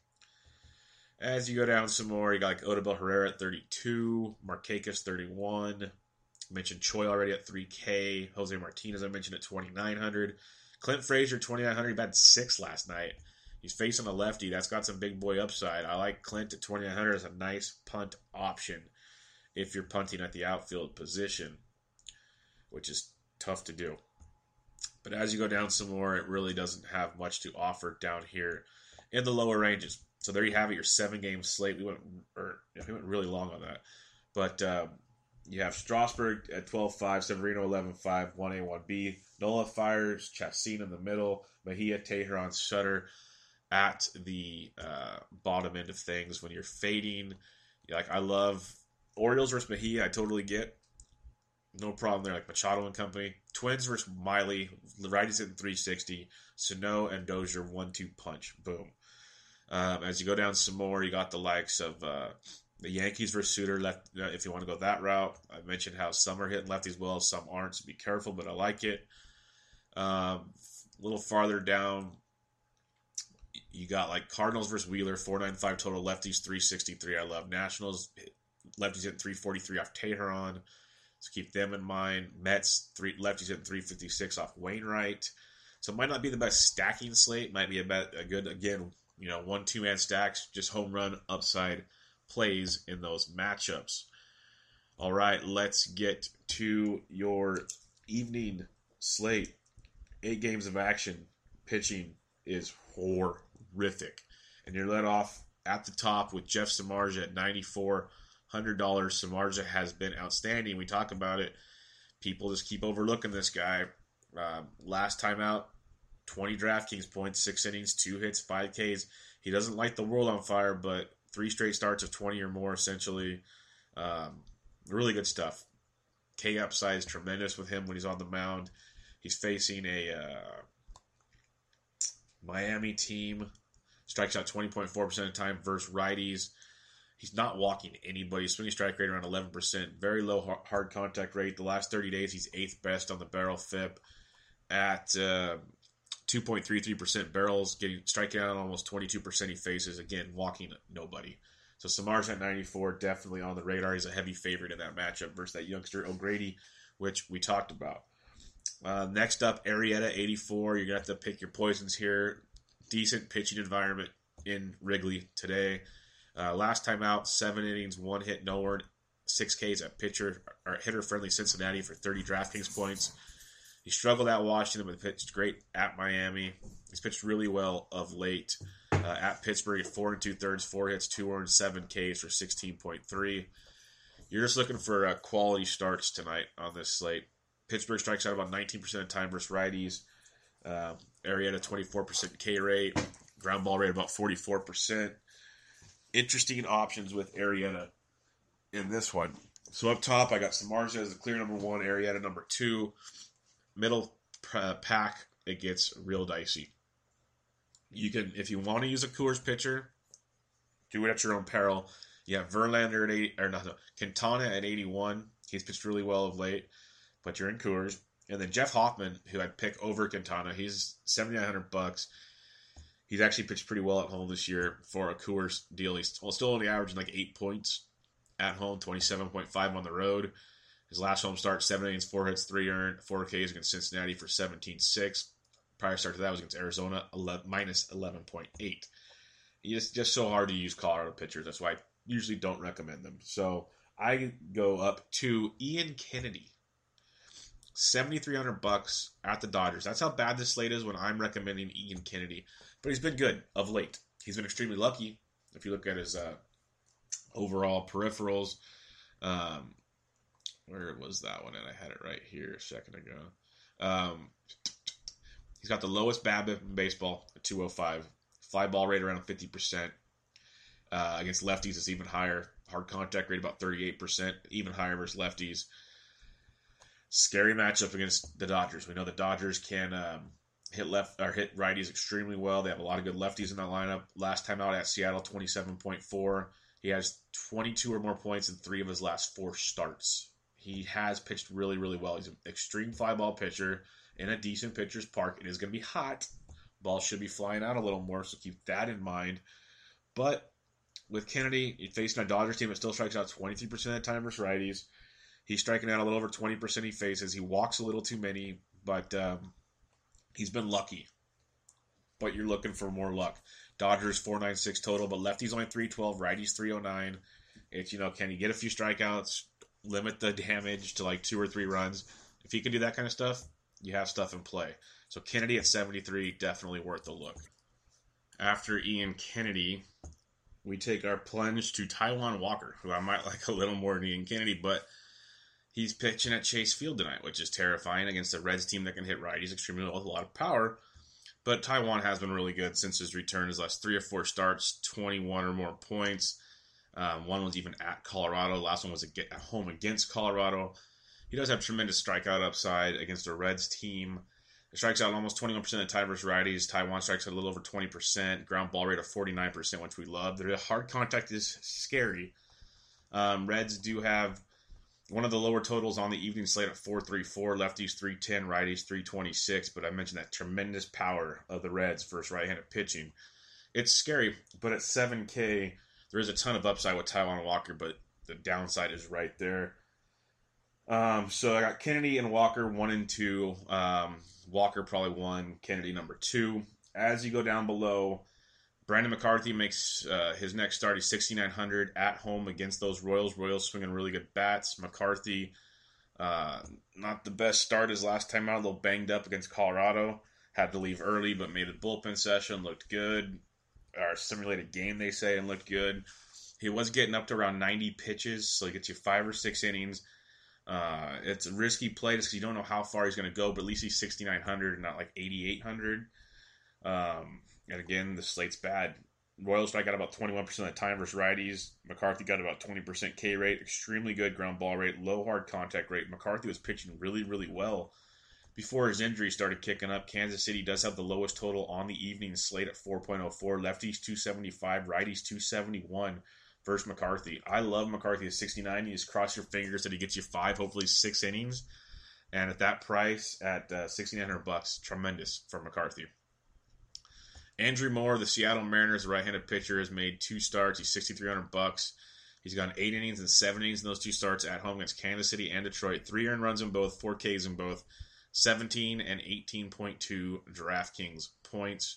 As you go down some more, you got like Odubel Herrera at 32, Markakis 31. I mentioned Choi already at 3K. Jose Martinez I mentioned at 2,900. Clint Frazier 2,900. He batted 6 last night. He's facing a lefty. That's got some big boy upside. I like Clint at 2,900 as a nice punt option if you're punting at the outfield position, which is tough to do. But as you go down some more, it really doesn't have much to offer down here in the lower ranges. So there you have it, your 7-game slate. We went really long on that. But you have Strasburg at 12-5, Severino 11-5, 1A, 1B. Nola fires, Chacin in the middle, Mejia, Teheran, Sutter at the bottom end of things. When you're fading, I love Orioles versus Mejia, I totally get. No problem there, like Machado and company. Twins versus Miley, righties hitting 360. Sano and Dozier 1-2 punch. Boom. As you go down some more, you got the likes of the Yankees versus Suter. Left, if you want to go that route. I mentioned how some are hitting lefties well, some aren't, so be careful, but I like it. A little farther down, you got like Cardinals versus Wheeler, 495 total, lefties 363. I love Nationals. Lefties hitting 343 off Teheran, so keep them in mind. Mets, lefties hitting 356 off Wainwright. So it might not be the best stacking slate. Might be a good, again, 1-2-man stacks, just home run upside plays in those matchups. All right, let's get to your evening slate. 8 games of action. Pitching is horrific. And you're led off at the top with Jeff Samardzija at $9,400. Samardzija has been outstanding. We talk about it. People just keep overlooking this guy. Last time out, 20 DraftKings points, 6 innings, 2 hits, 5 Ks. He doesn't light the world on fire, but 3 straight starts of 20 or more, essentially. Really good stuff. K upside is tremendous with him when he's on the mound. He's facing a Miami team. Strikes out 20.4% of the time versus righties. He's not walking anybody. Swinging strike rate around 11%. Very low hard contact rate. The last 30 days, he's 8th best on the barrel FIP at 2.33% barrels. Striking out almost 22% he faces. Again, walking nobody. So Samardzija at 94, definitely on the radar. He's a heavy favorite in that matchup versus that youngster O'Grady, which we talked about. Next up, Arrieta, 84. You're going to have to pick your poisons here. Decent pitching environment in Wrigley today. Last time out, 7 innings, 1 hit, no earned, 6 Ks at hitter-friendly Cincinnati for 30 DraftKings points. He struggled at Washington, but pitched great at Miami. He's pitched really well of late. At Pittsburgh at 4 2/3, 4 hits, 2 earned, 7 Ks for 16.3. You're just looking for quality starts tonight on this slate. Pittsburgh strikes out about 19% of the time versus righties. Arrieta 24% K rate. Ground ball rate about 44%. Interesting options with Arrieta in this one. So up top, I got Samardzija as the clear number 1, Arrieta number 2. Middle pack, it gets real dicey. You can, if you want to use a Coors pitcher, do it at your own peril. You have Verlander at Quintana at 81. He's pitched really well of late, but you're in Coors. And then Jeff Hoffman, who I'd pick over Quintana, he's $7,900. He's actually pitched pretty well at home this year for a Coors deal. He's still only averaging like 8 points at home, 27.5 on the road. His last home start, 7 innings, 4 hits, 3 earned, 4 Ks against Cincinnati for 17.6. Prior start to that was against Arizona, minus 11.8. It's just so hard to use Colorado pitchers. That's why I usually don't recommend them. So I go up to Ian Kennedy. $7,300 at the Dodgers. That's how bad this slate is when I'm recommending Ian Kennedy. But he's been good of late. He's been extremely lucky. If you look at his overall peripherals, Um, where was that one? And I had it right here a second ago. Um, he's got the lowest BABIP in baseball, at 205. Fly ball rate around 50%. Against lefties, it's even higher. Hard contact rate about 38%, even higher versus lefties. Scary matchup against the Dodgers. We know the Dodgers can hit righties extremely well. They have a lot of good lefties in that lineup. Last time out at Seattle, 27.4. He has 22 or more points in 3 of his last 4 starts. He has pitched really, really well. He's an extreme fly ball pitcher in a decent pitcher's park. It is going to be hot. Ball should be flying out a little more, so keep that in mind. But with Kennedy, you're facing a Dodgers team that still strikes out 23% of the time versus righties. He's striking out a little over 20% he faces. He walks a little too many, but he's been lucky. But you're looking for more luck. Dodgers 496 total, but lefties only 312, righties 309. It's, can he get a few strikeouts, limit the damage to like 2 or 3 runs? If he can do that kind of stuff, you have stuff in play. So Kennedy at 73, definitely worth a look. After Ian Kennedy, we take our plunge to Taijuan Walker, who I might like a little more than Ian Kennedy, but he's pitching at Chase Field tonight, which is terrifying against a Reds team that can hit righties extremely well with a lot of power. But Taijuan has been really good since his return. His last 3 or 4 starts, 21 or more points. One was even at Colorado. Last one was at home against Colorado. He does have tremendous strikeout upside against a Reds team. He strikes out almost 21% of the time versus righties. Taijuan strikes out a little over 20%. Ground ball rate of 49%, which we love. The hard contact is scary. Reds do have one of the lower totals on the evening slate at 434. Lefties 310, righties 326. But I mentioned that tremendous power of the Reds versus right-handed pitching. It's scary, but at 7K, there is a ton of upside with Taijuan Walker, but the downside is right there. So I got Kennedy and Walker 1 and 2. Walker probably 1, Kennedy number 2. As you go down below, Brandon McCarthy makes his next start. He's 6,900 at home against those Royals. Royals swinging really good bats. McCarthy, not the best start his last time out. A little banged up against Colorado. Had to leave early, but made a bullpen session. Looked good. Or simulated game, they say, and looked good. He was getting up to around 90 pitches, so he gets you 5 or 6 innings. It's a risky play just because you don't know how far he's going to go, but at least he's 6,900 and not like 8,800. And again, the slate's bad. Royals strike out about 21% of the time versus righties. McCarthy got about 20% K rate, extremely good ground ball rate, low hard contact rate. McCarthy was pitching really, really well before his injury started kicking up. Kansas City does have the lowest total on the evening slate at 4.04. Lefties 275, righties 271 versus McCarthy. I love McCarthy at 69. You just cross your fingers that he gets you 5, hopefully 6 innings. And at that price, at $6,900, tremendous for McCarthy. Andrew Moore, the Seattle Mariners, the right-handed pitcher, has made 2 starts. He's $6,300. He's gone 8 innings and 7 innings in those 2 starts at home against Kansas City and Detroit. 3 earned runs in both, 4 Ks in both. 17 and 18.2 DraftKings points.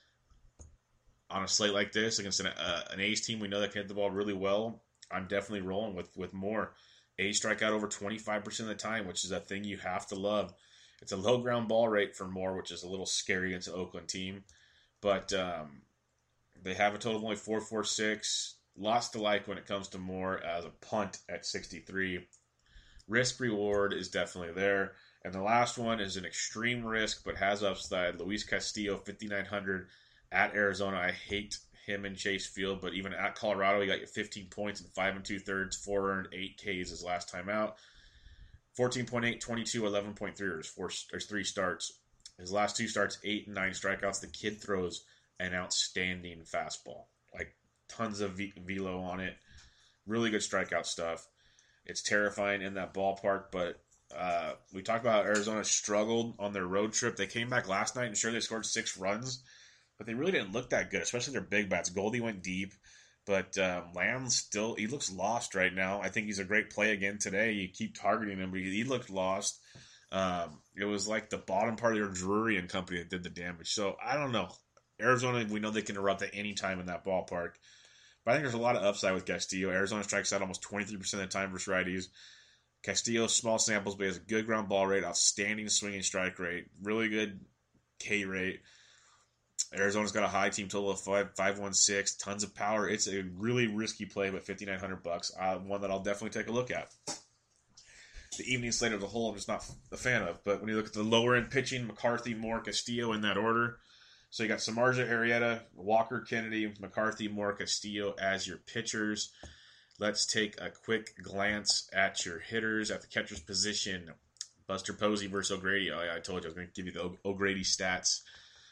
On a slate like this, against an A's team we know that can hit the ball really well, I'm definitely rolling with Moore. A's strike out over 25% of the time, which is a thing you have to love. It's a low ground ball rate for Moore, which is a little scary against the Oakland team. But they have a total of only 446. Lots to like when it comes to Moore as a punt at 63. Risk reward is definitely there. And the last one is an extreme risk but has upside. Luis Castillo, 5,900 at Arizona. I hate him in Chase Field, but even at Colorado, he got you 15 points in 5 2/3, 4 earned, 8 Ks his last time out. 14.8, 22, 11.3 there's 3 starts. His last 2 starts, 8 and 9 strikeouts. The kid throws an outstanding fastball. Like, tons of velo on it. Really good strikeout stuff. It's terrifying in that ballpark, but we talked about how Arizona struggled on their road trip. They came back last night and sure they scored 6 runs, but they really didn't look that good, especially their big bats. Goldie went deep, but Lamb still, he looks lost right now. I think he's a great play again today. You keep targeting him, but he looked lost. It was like the bottom part of your Drury and company that did the damage. So I don't know. Arizona, we know they can erupt at any time in that ballpark. But I think there's a lot of upside with Castillo. Arizona strikes out almost 23% of the time versus righties. Castillo, small samples, but he has a good ground ball rate, outstanding swinging strike rate, really good K rate. Arizona's got a high team total of 516, tons of power. It's a really risky play, but $5,900, one that I'll definitely take a look at. The evening slate as a whole, I'm just not a fan of. But when you look at the lower end pitching, McCarthy, Moore, Castillo in that order. So you got Samardzija, Arrieta, Walker, Kennedy, McCarthy, Moore, Castillo as your pitchers. Let's take a quick glance at your hitters at the catcher's position. Buster Posey versus O'Grady. I told you I was going to give you the O'Grady stats.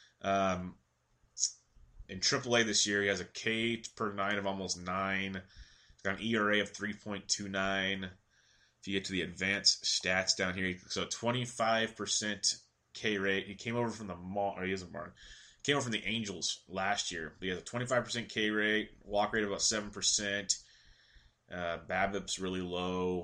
In AAA this year, he has a K per 9 of almost 9. He's got an ERA of 3.29. If you get to the advanced stats down here, so 25% K rate. He came over from the came over from the Angels last year. He has a 25% K rate, walk rate of about 7%. BABIP's really low.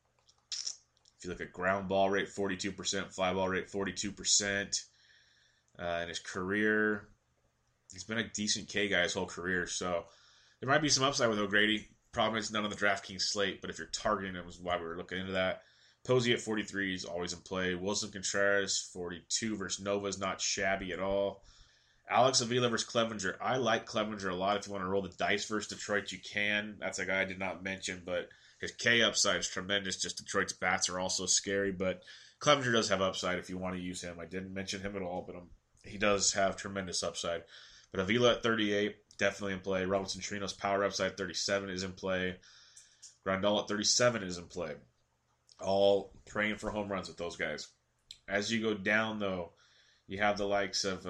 If you look at ground ball rate, 42%, fly ball rate, 42%. In his career, he's been a decent K guy his whole career, so there might be some upside with O'Grady. Problem is none on the DraftKings slate, but if you're targeting him, is why we were looking into that. Posey at 43 is always in play. Wilson Contreras, 42 versus Nova is not shabby at all. Alex Avila versus Clevenger. I like Clevenger a lot. If you want to roll the dice versus Detroit, you can. That's a guy I did not mention, but his K upside is tremendous. Just Detroit's bats are also scary, but Clevenger does have upside if you want to use him. I didn't mention him at all, but he does have tremendous upside. But Avila at 38, definitely in play. Robinson Chirinos power upside at 37 is in play. Grandal at 37 is in play. All praying for home runs with those guys. As you go down, though, you have the likes of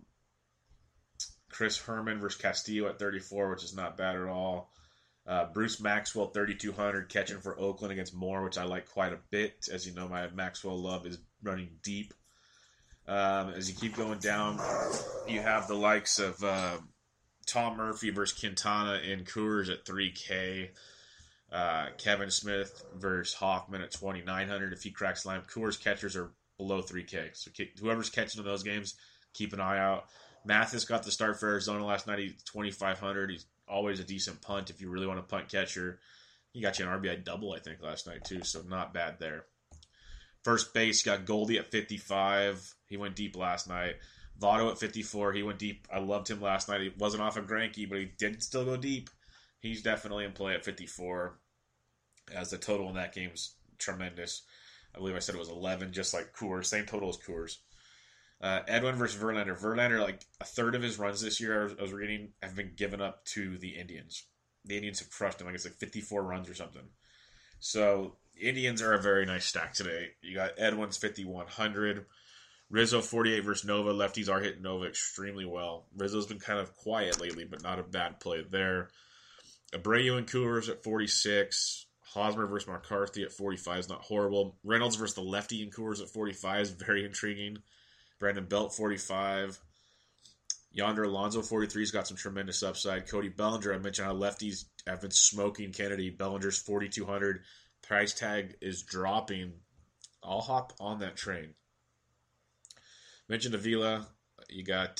Chris Herman versus Castillo at 34, which is not bad at all. Bruce Maxwell, 3,200, catching for Oakland against Moore, which I like quite a bit. As you know, my Maxwell love is running deep. As you keep going down, you have the likes of Tom Murphy versus Quintana in Coors at 3K. Kevin Smith versus Hoffman at 2,900. If he cracks the line, Coors catchers are below 3K. So whoever's catching in those games, keep an eye out. Mathis got the start for Arizona last night. He's 2,500. He's always a decent punt if you really want a punt catcher. He got you an RBI double, I think, last night too, so not bad there. First base, you got Goldie at 55. He went deep last night. Votto at 54. He went deep. I loved him last night. He wasn't off of Greinke, but he did still go deep. He's definitely in play at 54, as the total in that game's tremendous. I believe I said it was 11, just like Coors. Same total as Coors. Edwin versus Verlander. Verlander, like a third of his runs this year, I was reading, have been given up to the Indians. The Indians have crushed him. Like it's like 54 runs or something. So Indians are a very nice stack today. You got Edwin's 5,100. Rizzo 48 versus Nova. Lefties are hitting Nova extremely well. Rizzo's been kind of quiet lately, but not a bad play there. Abreu and Coors at 46. Hosmer versus McCarthy at 45 is not horrible. Reynolds versus the lefty in Coors at 45 is very intriguing. Brandon Belt 45. Yonder Alonso 43's got some tremendous upside. Cody Bellinger, I mentioned how lefties have been smoking Kennedy. Bellinger's 4,200. Price tag is dropping. I'll hop on that train. Mentioned Avila. You got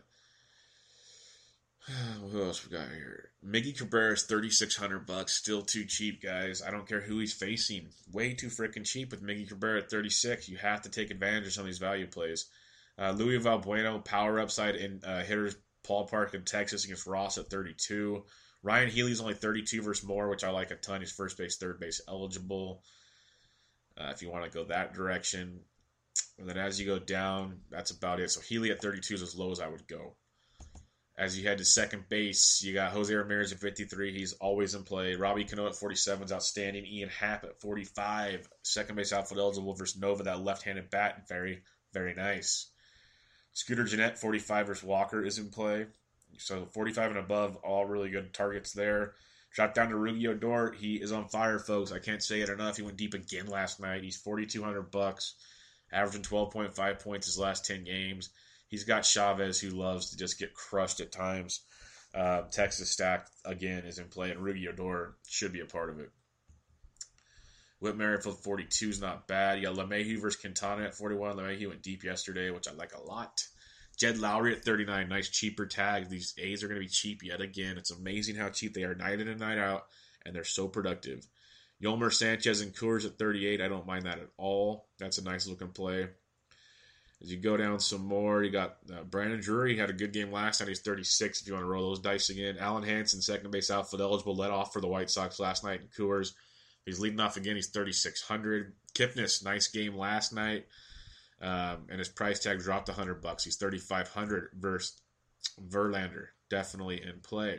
who else we got here? Miggy Cabrera's $3,600. Still too cheap, guys. I don't care who he's facing. Way too freaking cheap with Miggy Cabrera at 36. You have to take advantage of some of these value plays. Louis Valbuena, power upside in hitters ballpark in Texas against Ross at 32. Ryan Healy's only 32 versus Moore, which I like a ton. He's first base, third base eligible. If you want to go that direction. And then as you go down, that's about it. So Healy at 32 is as low as I would go. As you head to second base, you got Jose Ramirez at 53. He's always in play. Robbie Cano at 47 is outstanding. Ian Happ at 45. Second base outfield eligible versus Nova, that left-handed bat. Very, very nice. Scooter Gennett, 45 versus Walker, is in play. So 45 and above, all really good targets there. Drop down to Rugi Odor. He is on fire, folks. I can't say it enough. He went deep again last night. He's $4,200, averaging 12.5 points his last 10 games. He's got Chavez, who loves to just get crushed at times. Texas stack, again, is in play, and Rugi Odor should be a part of it. Whit Merrifield, 42 is not bad. You got LeMahieu versus Quintana at 41. LeMahieu went deep yesterday, which I like a lot. Jed Lowry at 39. Nice cheaper tag. These A's are going to be cheap yet again. It's amazing how cheap they are night in and night out, and they're so productive. Yolmer Sanchez and Coors at 38. I don't mind that at all. That's a nice looking play. As you go down some more, you got Brandon Drury. Had a good game last night. He's 36 if you want to roll those dice again. Alan Hansen, second base outfield eligible, led off for the White Sox last night in Coors. He's leading off again. He's 3,600. Kipnis, nice game last night. And his price tag dropped $100. He's 3,500 versus Verlander. Definitely in play.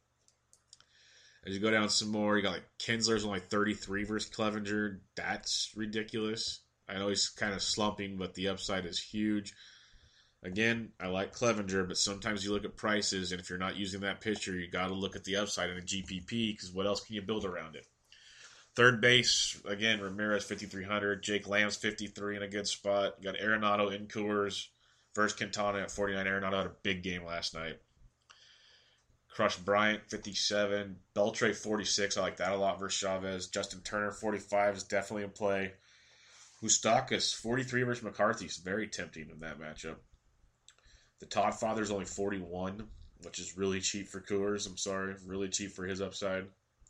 As you go down some more, you got like Kinsler's only 33 versus Clevenger. That's ridiculous. I know he's kind of slumping, but the upside is huge. Again, I like Clevenger, but sometimes you look at prices, and if you're not using that pitcher, you got to look at the upside in a GPP, because what else can you build around it? Third base, again, Ramirez 5,300, Jake Lamb's 53 in a good spot. You got Arenado in Coors versus Quintana at 49. Arenado had a big game last night. Crush Bryant 57, Beltre 46. I like that a lot versus Chavez. Justin Turner 45 is definitely in play. Moustakas 43 versus McCarthy is very tempting in that matchup. The Todd Father's only 41, which is really cheap for Coors. I'm sorry, really cheap for his upside.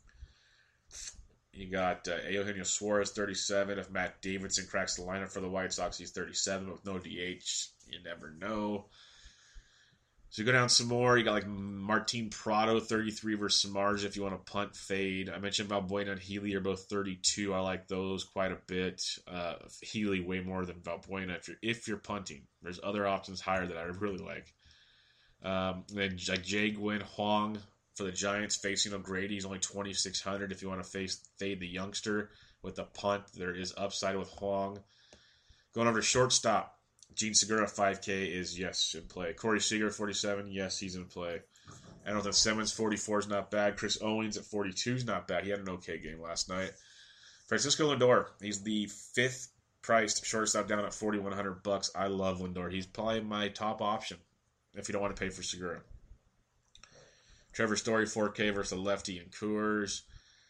You got Eugenio Suarez 37. If Matt Davidson cracks the lineup for the White Sox, he's 37 with no DH. You never know. So you go down some more. You got like Martin Prado, 33 versus Samardzija if you want to punt fade. I mentioned Valbuena and Healy are both 32. I like those quite a bit. Healy way more than Valbuena if you're punting. There's other options higher that I really like. Then like Jay Gwynn Huang for the Giants facing O'Grady. He's only 2,600 if you want to fade the youngster with a punt. There is upside with Huang. Going over to shortstop. Gene Segura 5K is, yes, in play. Corey Seager 47, yes, he's in play. Anthony Simmons 44 is not bad. Chris Owens at 42 is not bad. He had an okay game last night. Francisco Lindor, he's the fifth priced shortstop down at $4,100. I love Lindor. He's probably my top option if you don't want to pay for Segura. Trevor Story 4K versus a lefty in Coors.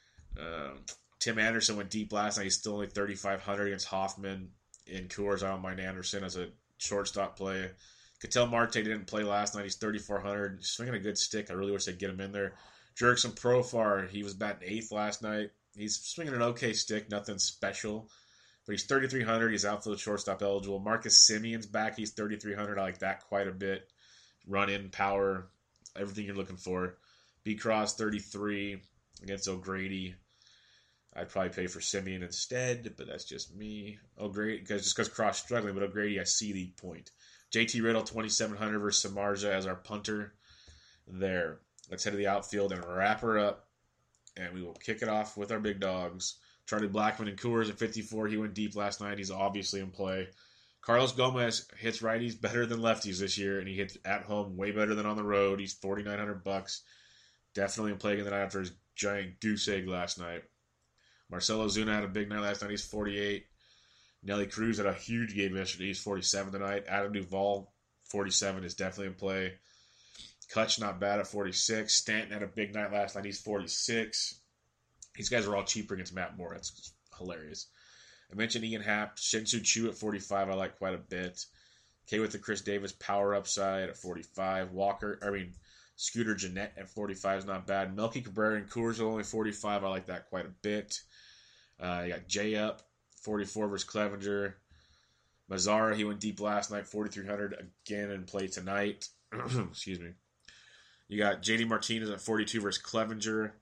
Tim Anderson went deep last night. He's still only 3,500 against Hoffman. In Coors, I don't mind Anderson as a shortstop play. Ketel Marte didn't play last night. He's 3,400. He's swinging a good stick. I really wish they'd get him in there. Jurickson Profar, he was batting 8th last night. He's swinging an okay stick, nothing special. But he's 3,300. He's outfield shortstop eligible. Marcus Simeon's back. He's 3,300. I like that quite a bit. Run-in, power, everything you're looking for. B-Cross, 33 against O'Grady. I'd probably pay for Simeon instead, but that's just me. O'Grady, just because Cross struggling, but O'Grady, I see the point. JT Riddle, 2,700 versus Samardzija as our punter there. Let's head to the outfield and wrap her up, and we will kick it off with our big dogs. Charlie Blackmon in Coors at 54. He went deep last night. He's obviously in play. Carlos Gomez hits righties better than lefties this year, and he hits at home way better than on the road. He's $4,900. Definitely in play again tonight after his giant goose egg last night. Marcelo Zuna had a big night last night. He's 48. Nelly Cruz had a huge game yesterday. He's 47 tonight. Adam Duvall, 47, is definitely in play. Kutch not bad at 46. Stanton had a big night last night. He's 46. These guys are all cheaper against Matt Moore. That's hilarious. I mentioned Ian Happ. Shin-Soo Choo at 45 I like quite a bit. K with the Chris Davis power upside at 45. Scooter Gennett at 45 is not bad. Melky Cabrera and Coors are only 45. I like that quite a bit. You got Jay up, 44 versus Clevenger. Mazzara, he went deep last night, 4,300 again in play tonight. Excuse me. You got JD Martinez at 42 versus Clevenger.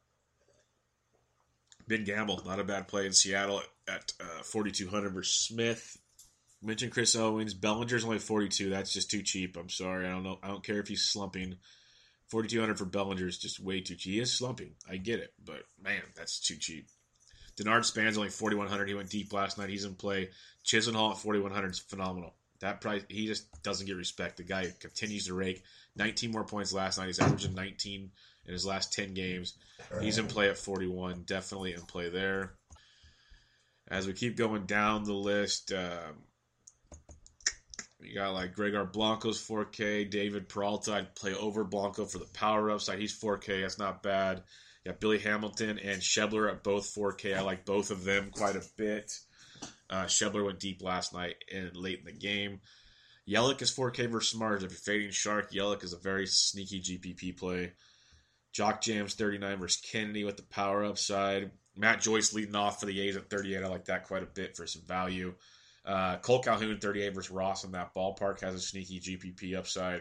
Ben Gamble, not a bad play in Seattle at 4,200 versus Smith. Mentioned Chris Owens. Bellinger's only 42. That's just too cheap. I'm sorry. I don't know. I don't care if he's slumping. 4,200 for Bellinger is just way too cheap. He is slumping. I get it. But, man, that's too cheap. Denard Span's only 4,100. He went deep last night. He's in play. Chisenhall at 4,100 is phenomenal. That price, he just doesn't get respect. The guy continues to rake. 19 more points last night. He's averaging 19 in his last 10 games. He's in play at 41. Definitely in play there. As we keep going down the list, you got like Gregor Blanco's 4K. David Peralta, I'd play over Blanco for the power upside. He's 4K. That's not bad. You got Billy Hamilton and Schebler at both 4K. I like both of them quite a bit. Schebler went deep last night and late in the game. Yelich is 4K versus Samardzija. If you're fading Shark, Yelich is a very sneaky GPP play. Jock Jams 39 versus Kennedy with the power upside. Matt Joyce leading off for the A's at 38. I like that quite a bit for some value. Cole Calhoun, 38 versus Ross in that ballpark, has a sneaky GPP upside.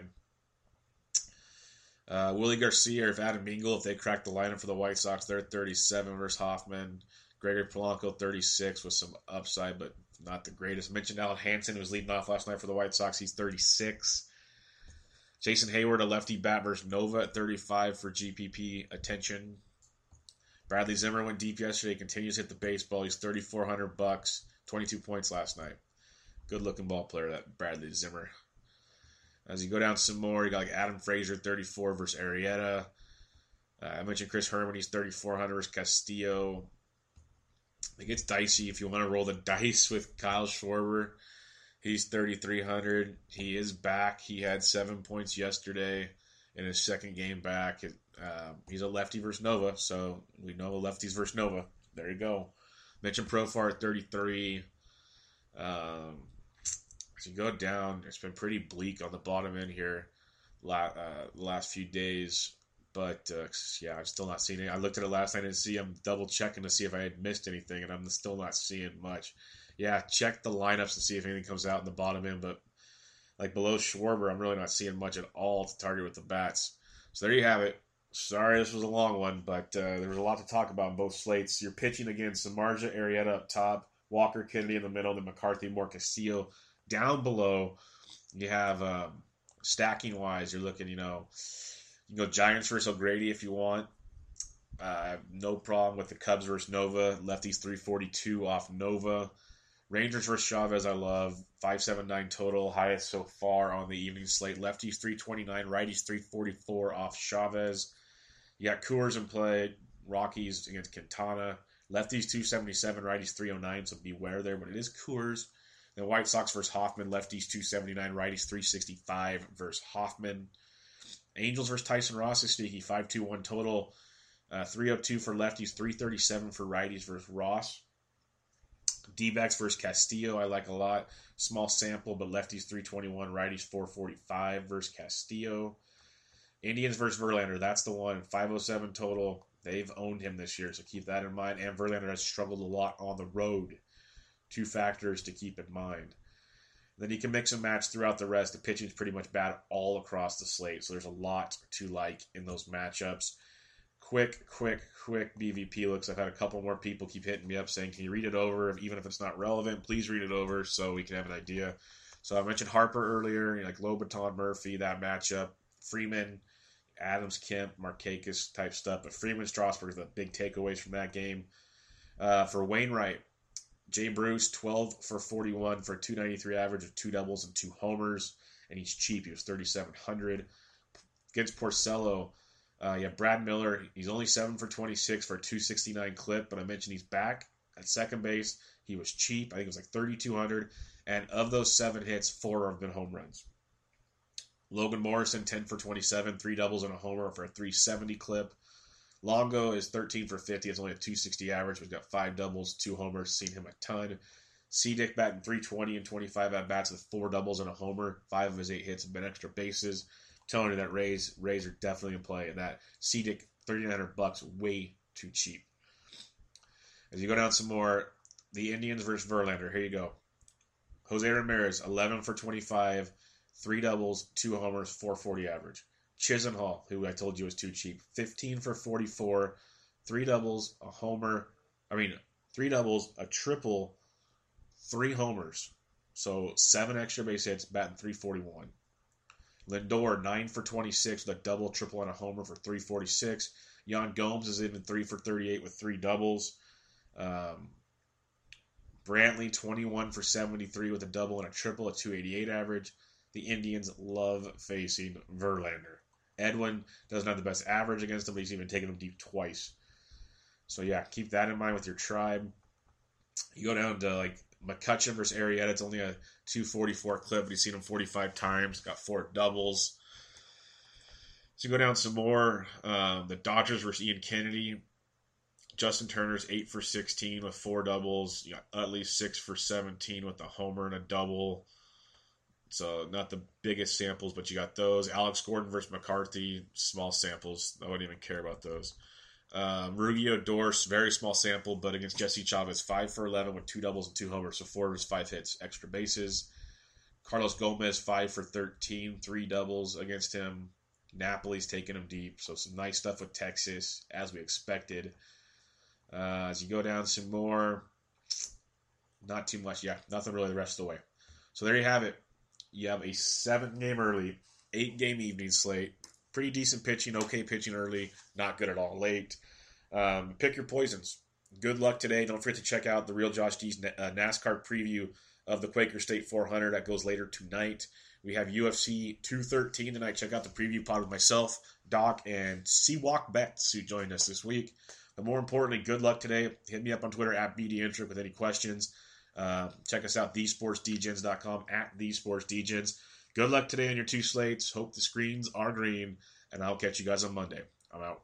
Willie Garcia or Adam Engel, if they crack the lineup for the White Sox, they're 37 versus Hoffman. Gregory Polanco, 36 with some upside, but not the greatest. Mentioned Alan Hansen, who was leading off last night for the White Sox. He's 36. Jason Hayward, a lefty bat versus Nova at 35 for GPP attention. Bradley Zimmer went deep yesterday, continues to hit the baseball. He's $3,400, 22 points last night. Good looking ball player, that Bradley Zimmer. As you go down some more, you got like Adam Frazier, 34 versus Arrieta. I mentioned Chris Herman, he's 3,400 versus Castillo. It gets dicey if you want to roll the dice with Kyle Schwarber. He's 3,300. He is back. He had 7 points yesterday in his second game back. He's a lefty versus Nova, so we know lefties versus Nova. There you go. Mentioned Profar at 33. As you go down, it's been pretty bleak on the bottom end here the last few days. But, I'm still not seeing it. I looked at it last night and see. I'm double-checking to see if I had missed anything, and I'm still not seeing much. Yeah, check the lineups and see if anything comes out in the bottom end, but like below Schwarber, I'm really not seeing much at all to target with the bats. So there you have it. Sorry this was a long one, but there was a lot to talk about in both slates. You're pitching against Samardzija, Arrieta up top, Walker, Kennedy in the middle, then McCarthy, Moore, Castillo. Down below, you have stacking-wise, you're looking, you can go Giants versus O'Grady if you want. I have no problem with the Cubs versus Nova. Lefties 342 off Nova. Rangers versus Chavez, I love. 579 total, highest so far on the evening slate. Lefties 329, righties 344 off Chavez. You got Coors in play. Rockies against Quintana. Lefties 277, righties 309, so beware there, but it is Coors. Then White Sox versus Hoffman. Lefties 279, righties 365 versus Hoffman. Angels versus Tyson Ross is sneaky. 521 total. 302 for lefties, 337 for righties versus Ross. D-backs versus Castillo, I like a lot. Small sample, but lefties 321, righties 445 versus Castillo. Indians versus Verlander, that's the one. 507 total. They've owned him this year, so keep that in mind. And Verlander has struggled a lot on the road. Two factors to keep in mind. Then you can mix and match throughout the rest. The pitching is pretty much bad all across the slate, so there's a lot to like in those matchups. Quick BVP looks. I've had a couple more people keep hitting me up saying, can you read it over? Even if it's not relevant, please read it over so we can have an idea. So I mentioned Harper earlier, like Lobaton, Murphy, that matchup. Freeman, Adams, Kemp, Markakis type stuff. But Freeman, Strasburg are the big takeaways from that game. For Wainwright, Jay Bruce, 12 for 41 for a 293 average with 2 doubles and 2 homers. And he's cheap. He was 3,700. Against Porcello, Brad Miller, he's only 7 for 26 for a 269 clip, but I mentioned he's back at second base. He was cheap. I think it was like 3,200. And of those 7 hits, 4 have been home runs. Logan Morrison, 10 for 27, 3 doubles and a homer for a 370 clip. Longo is 13 for 50. It's only a 260 average. We've got 5 doubles, 2 homers. Seen him a ton. C-Dick batting 320 and 25 at-bats with 4 doubles and a homer. 5 of his 8 hits have been extra bases. Telling you that Rays are definitely in play. And that C-Dick, $3,900, way too cheap. As you go down some more, the Indians versus Verlander. Here you go. Jose Ramirez, 11 for 25, 3 doubles, 2 homers, 440 average. Chisenhall, who I told you was too cheap, 15 for 44, 3 doubles, a homer. 3 doubles, a triple, 3 homers. So 7 extra base hits, batting 341. Lindor, 9 for 26 with a double, triple, and a homer for 346. Yan Gomes is even 3 for 38 with 3 doubles. Brantley, 21 for 73 with a double and a triple, a 288 average. The Indians love facing Verlander. Edwin doesn't have the best average against him, but he's even taken him deep twice. So yeah, keep that in mind with your tribe. You go down to like McCutchen versus Arrieta. It's only a 244 clip, but he's seen him 45 times. Got 4 doubles. So you go down some more. The Dodgers versus Ian Kennedy. Justin Turner's 8 for 16 with 4 doubles. You got Utley 6 for 17 with a homer and a double. So not the biggest samples, but you got those. Alex Gordon versus McCarthy, small samples. I wouldn't even care about those. Ruggiero Dorse, very small sample, but against Jesse Chavez, 5 for 11 with 2 doubles and 2 homers, so 4 of his 5 hits, extra bases. Carlos Gomez, 5 for 13, 3 doubles against him. Napoli's taking him deep, so some nice stuff with Texas, as we expected. As you go down some more, not too much. Yeah, nothing really the rest of the way. So there you have it. You have a 7-game early, 8-game evening slate. Pretty decent pitching, okay pitching early, not good at all late. Pick your poisons. Good luck today. Don't forget to check out the Real Josh D's NASCAR preview of the Quaker State 400 that goes later tonight. We have UFC 213 tonight. Check out the preview pod with myself, Doc, and Seawalk Betts, who joined us this week. But more importantly, good luck today. Hit me up on Twitter at BDintric with any questions. Check us out, thesportsdgens.com, at thesportsdgens. Good luck today on your 2 slates. Hope the screens are green, and I'll catch you guys on Monday. I'm out.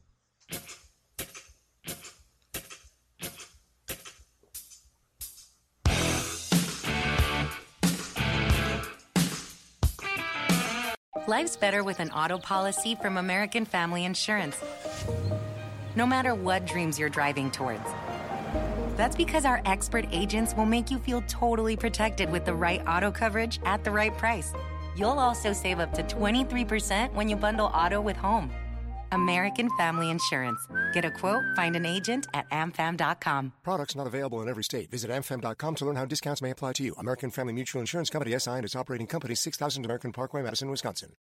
Life's better with an auto policy from American Family Insurance. No matter what dreams you're driving towards. That's because our expert agents will make you feel totally protected with the right auto coverage at the right price. You'll also save up to 23% when you bundle auto with home. American Family Insurance. Get a quote, find an agent at amfam.com. Products not available in every state. Visit amfam.com to learn how discounts may apply to you. American Family Mutual Insurance Company, SI, and its operating company, 6000 American Parkway, Madison, Wisconsin.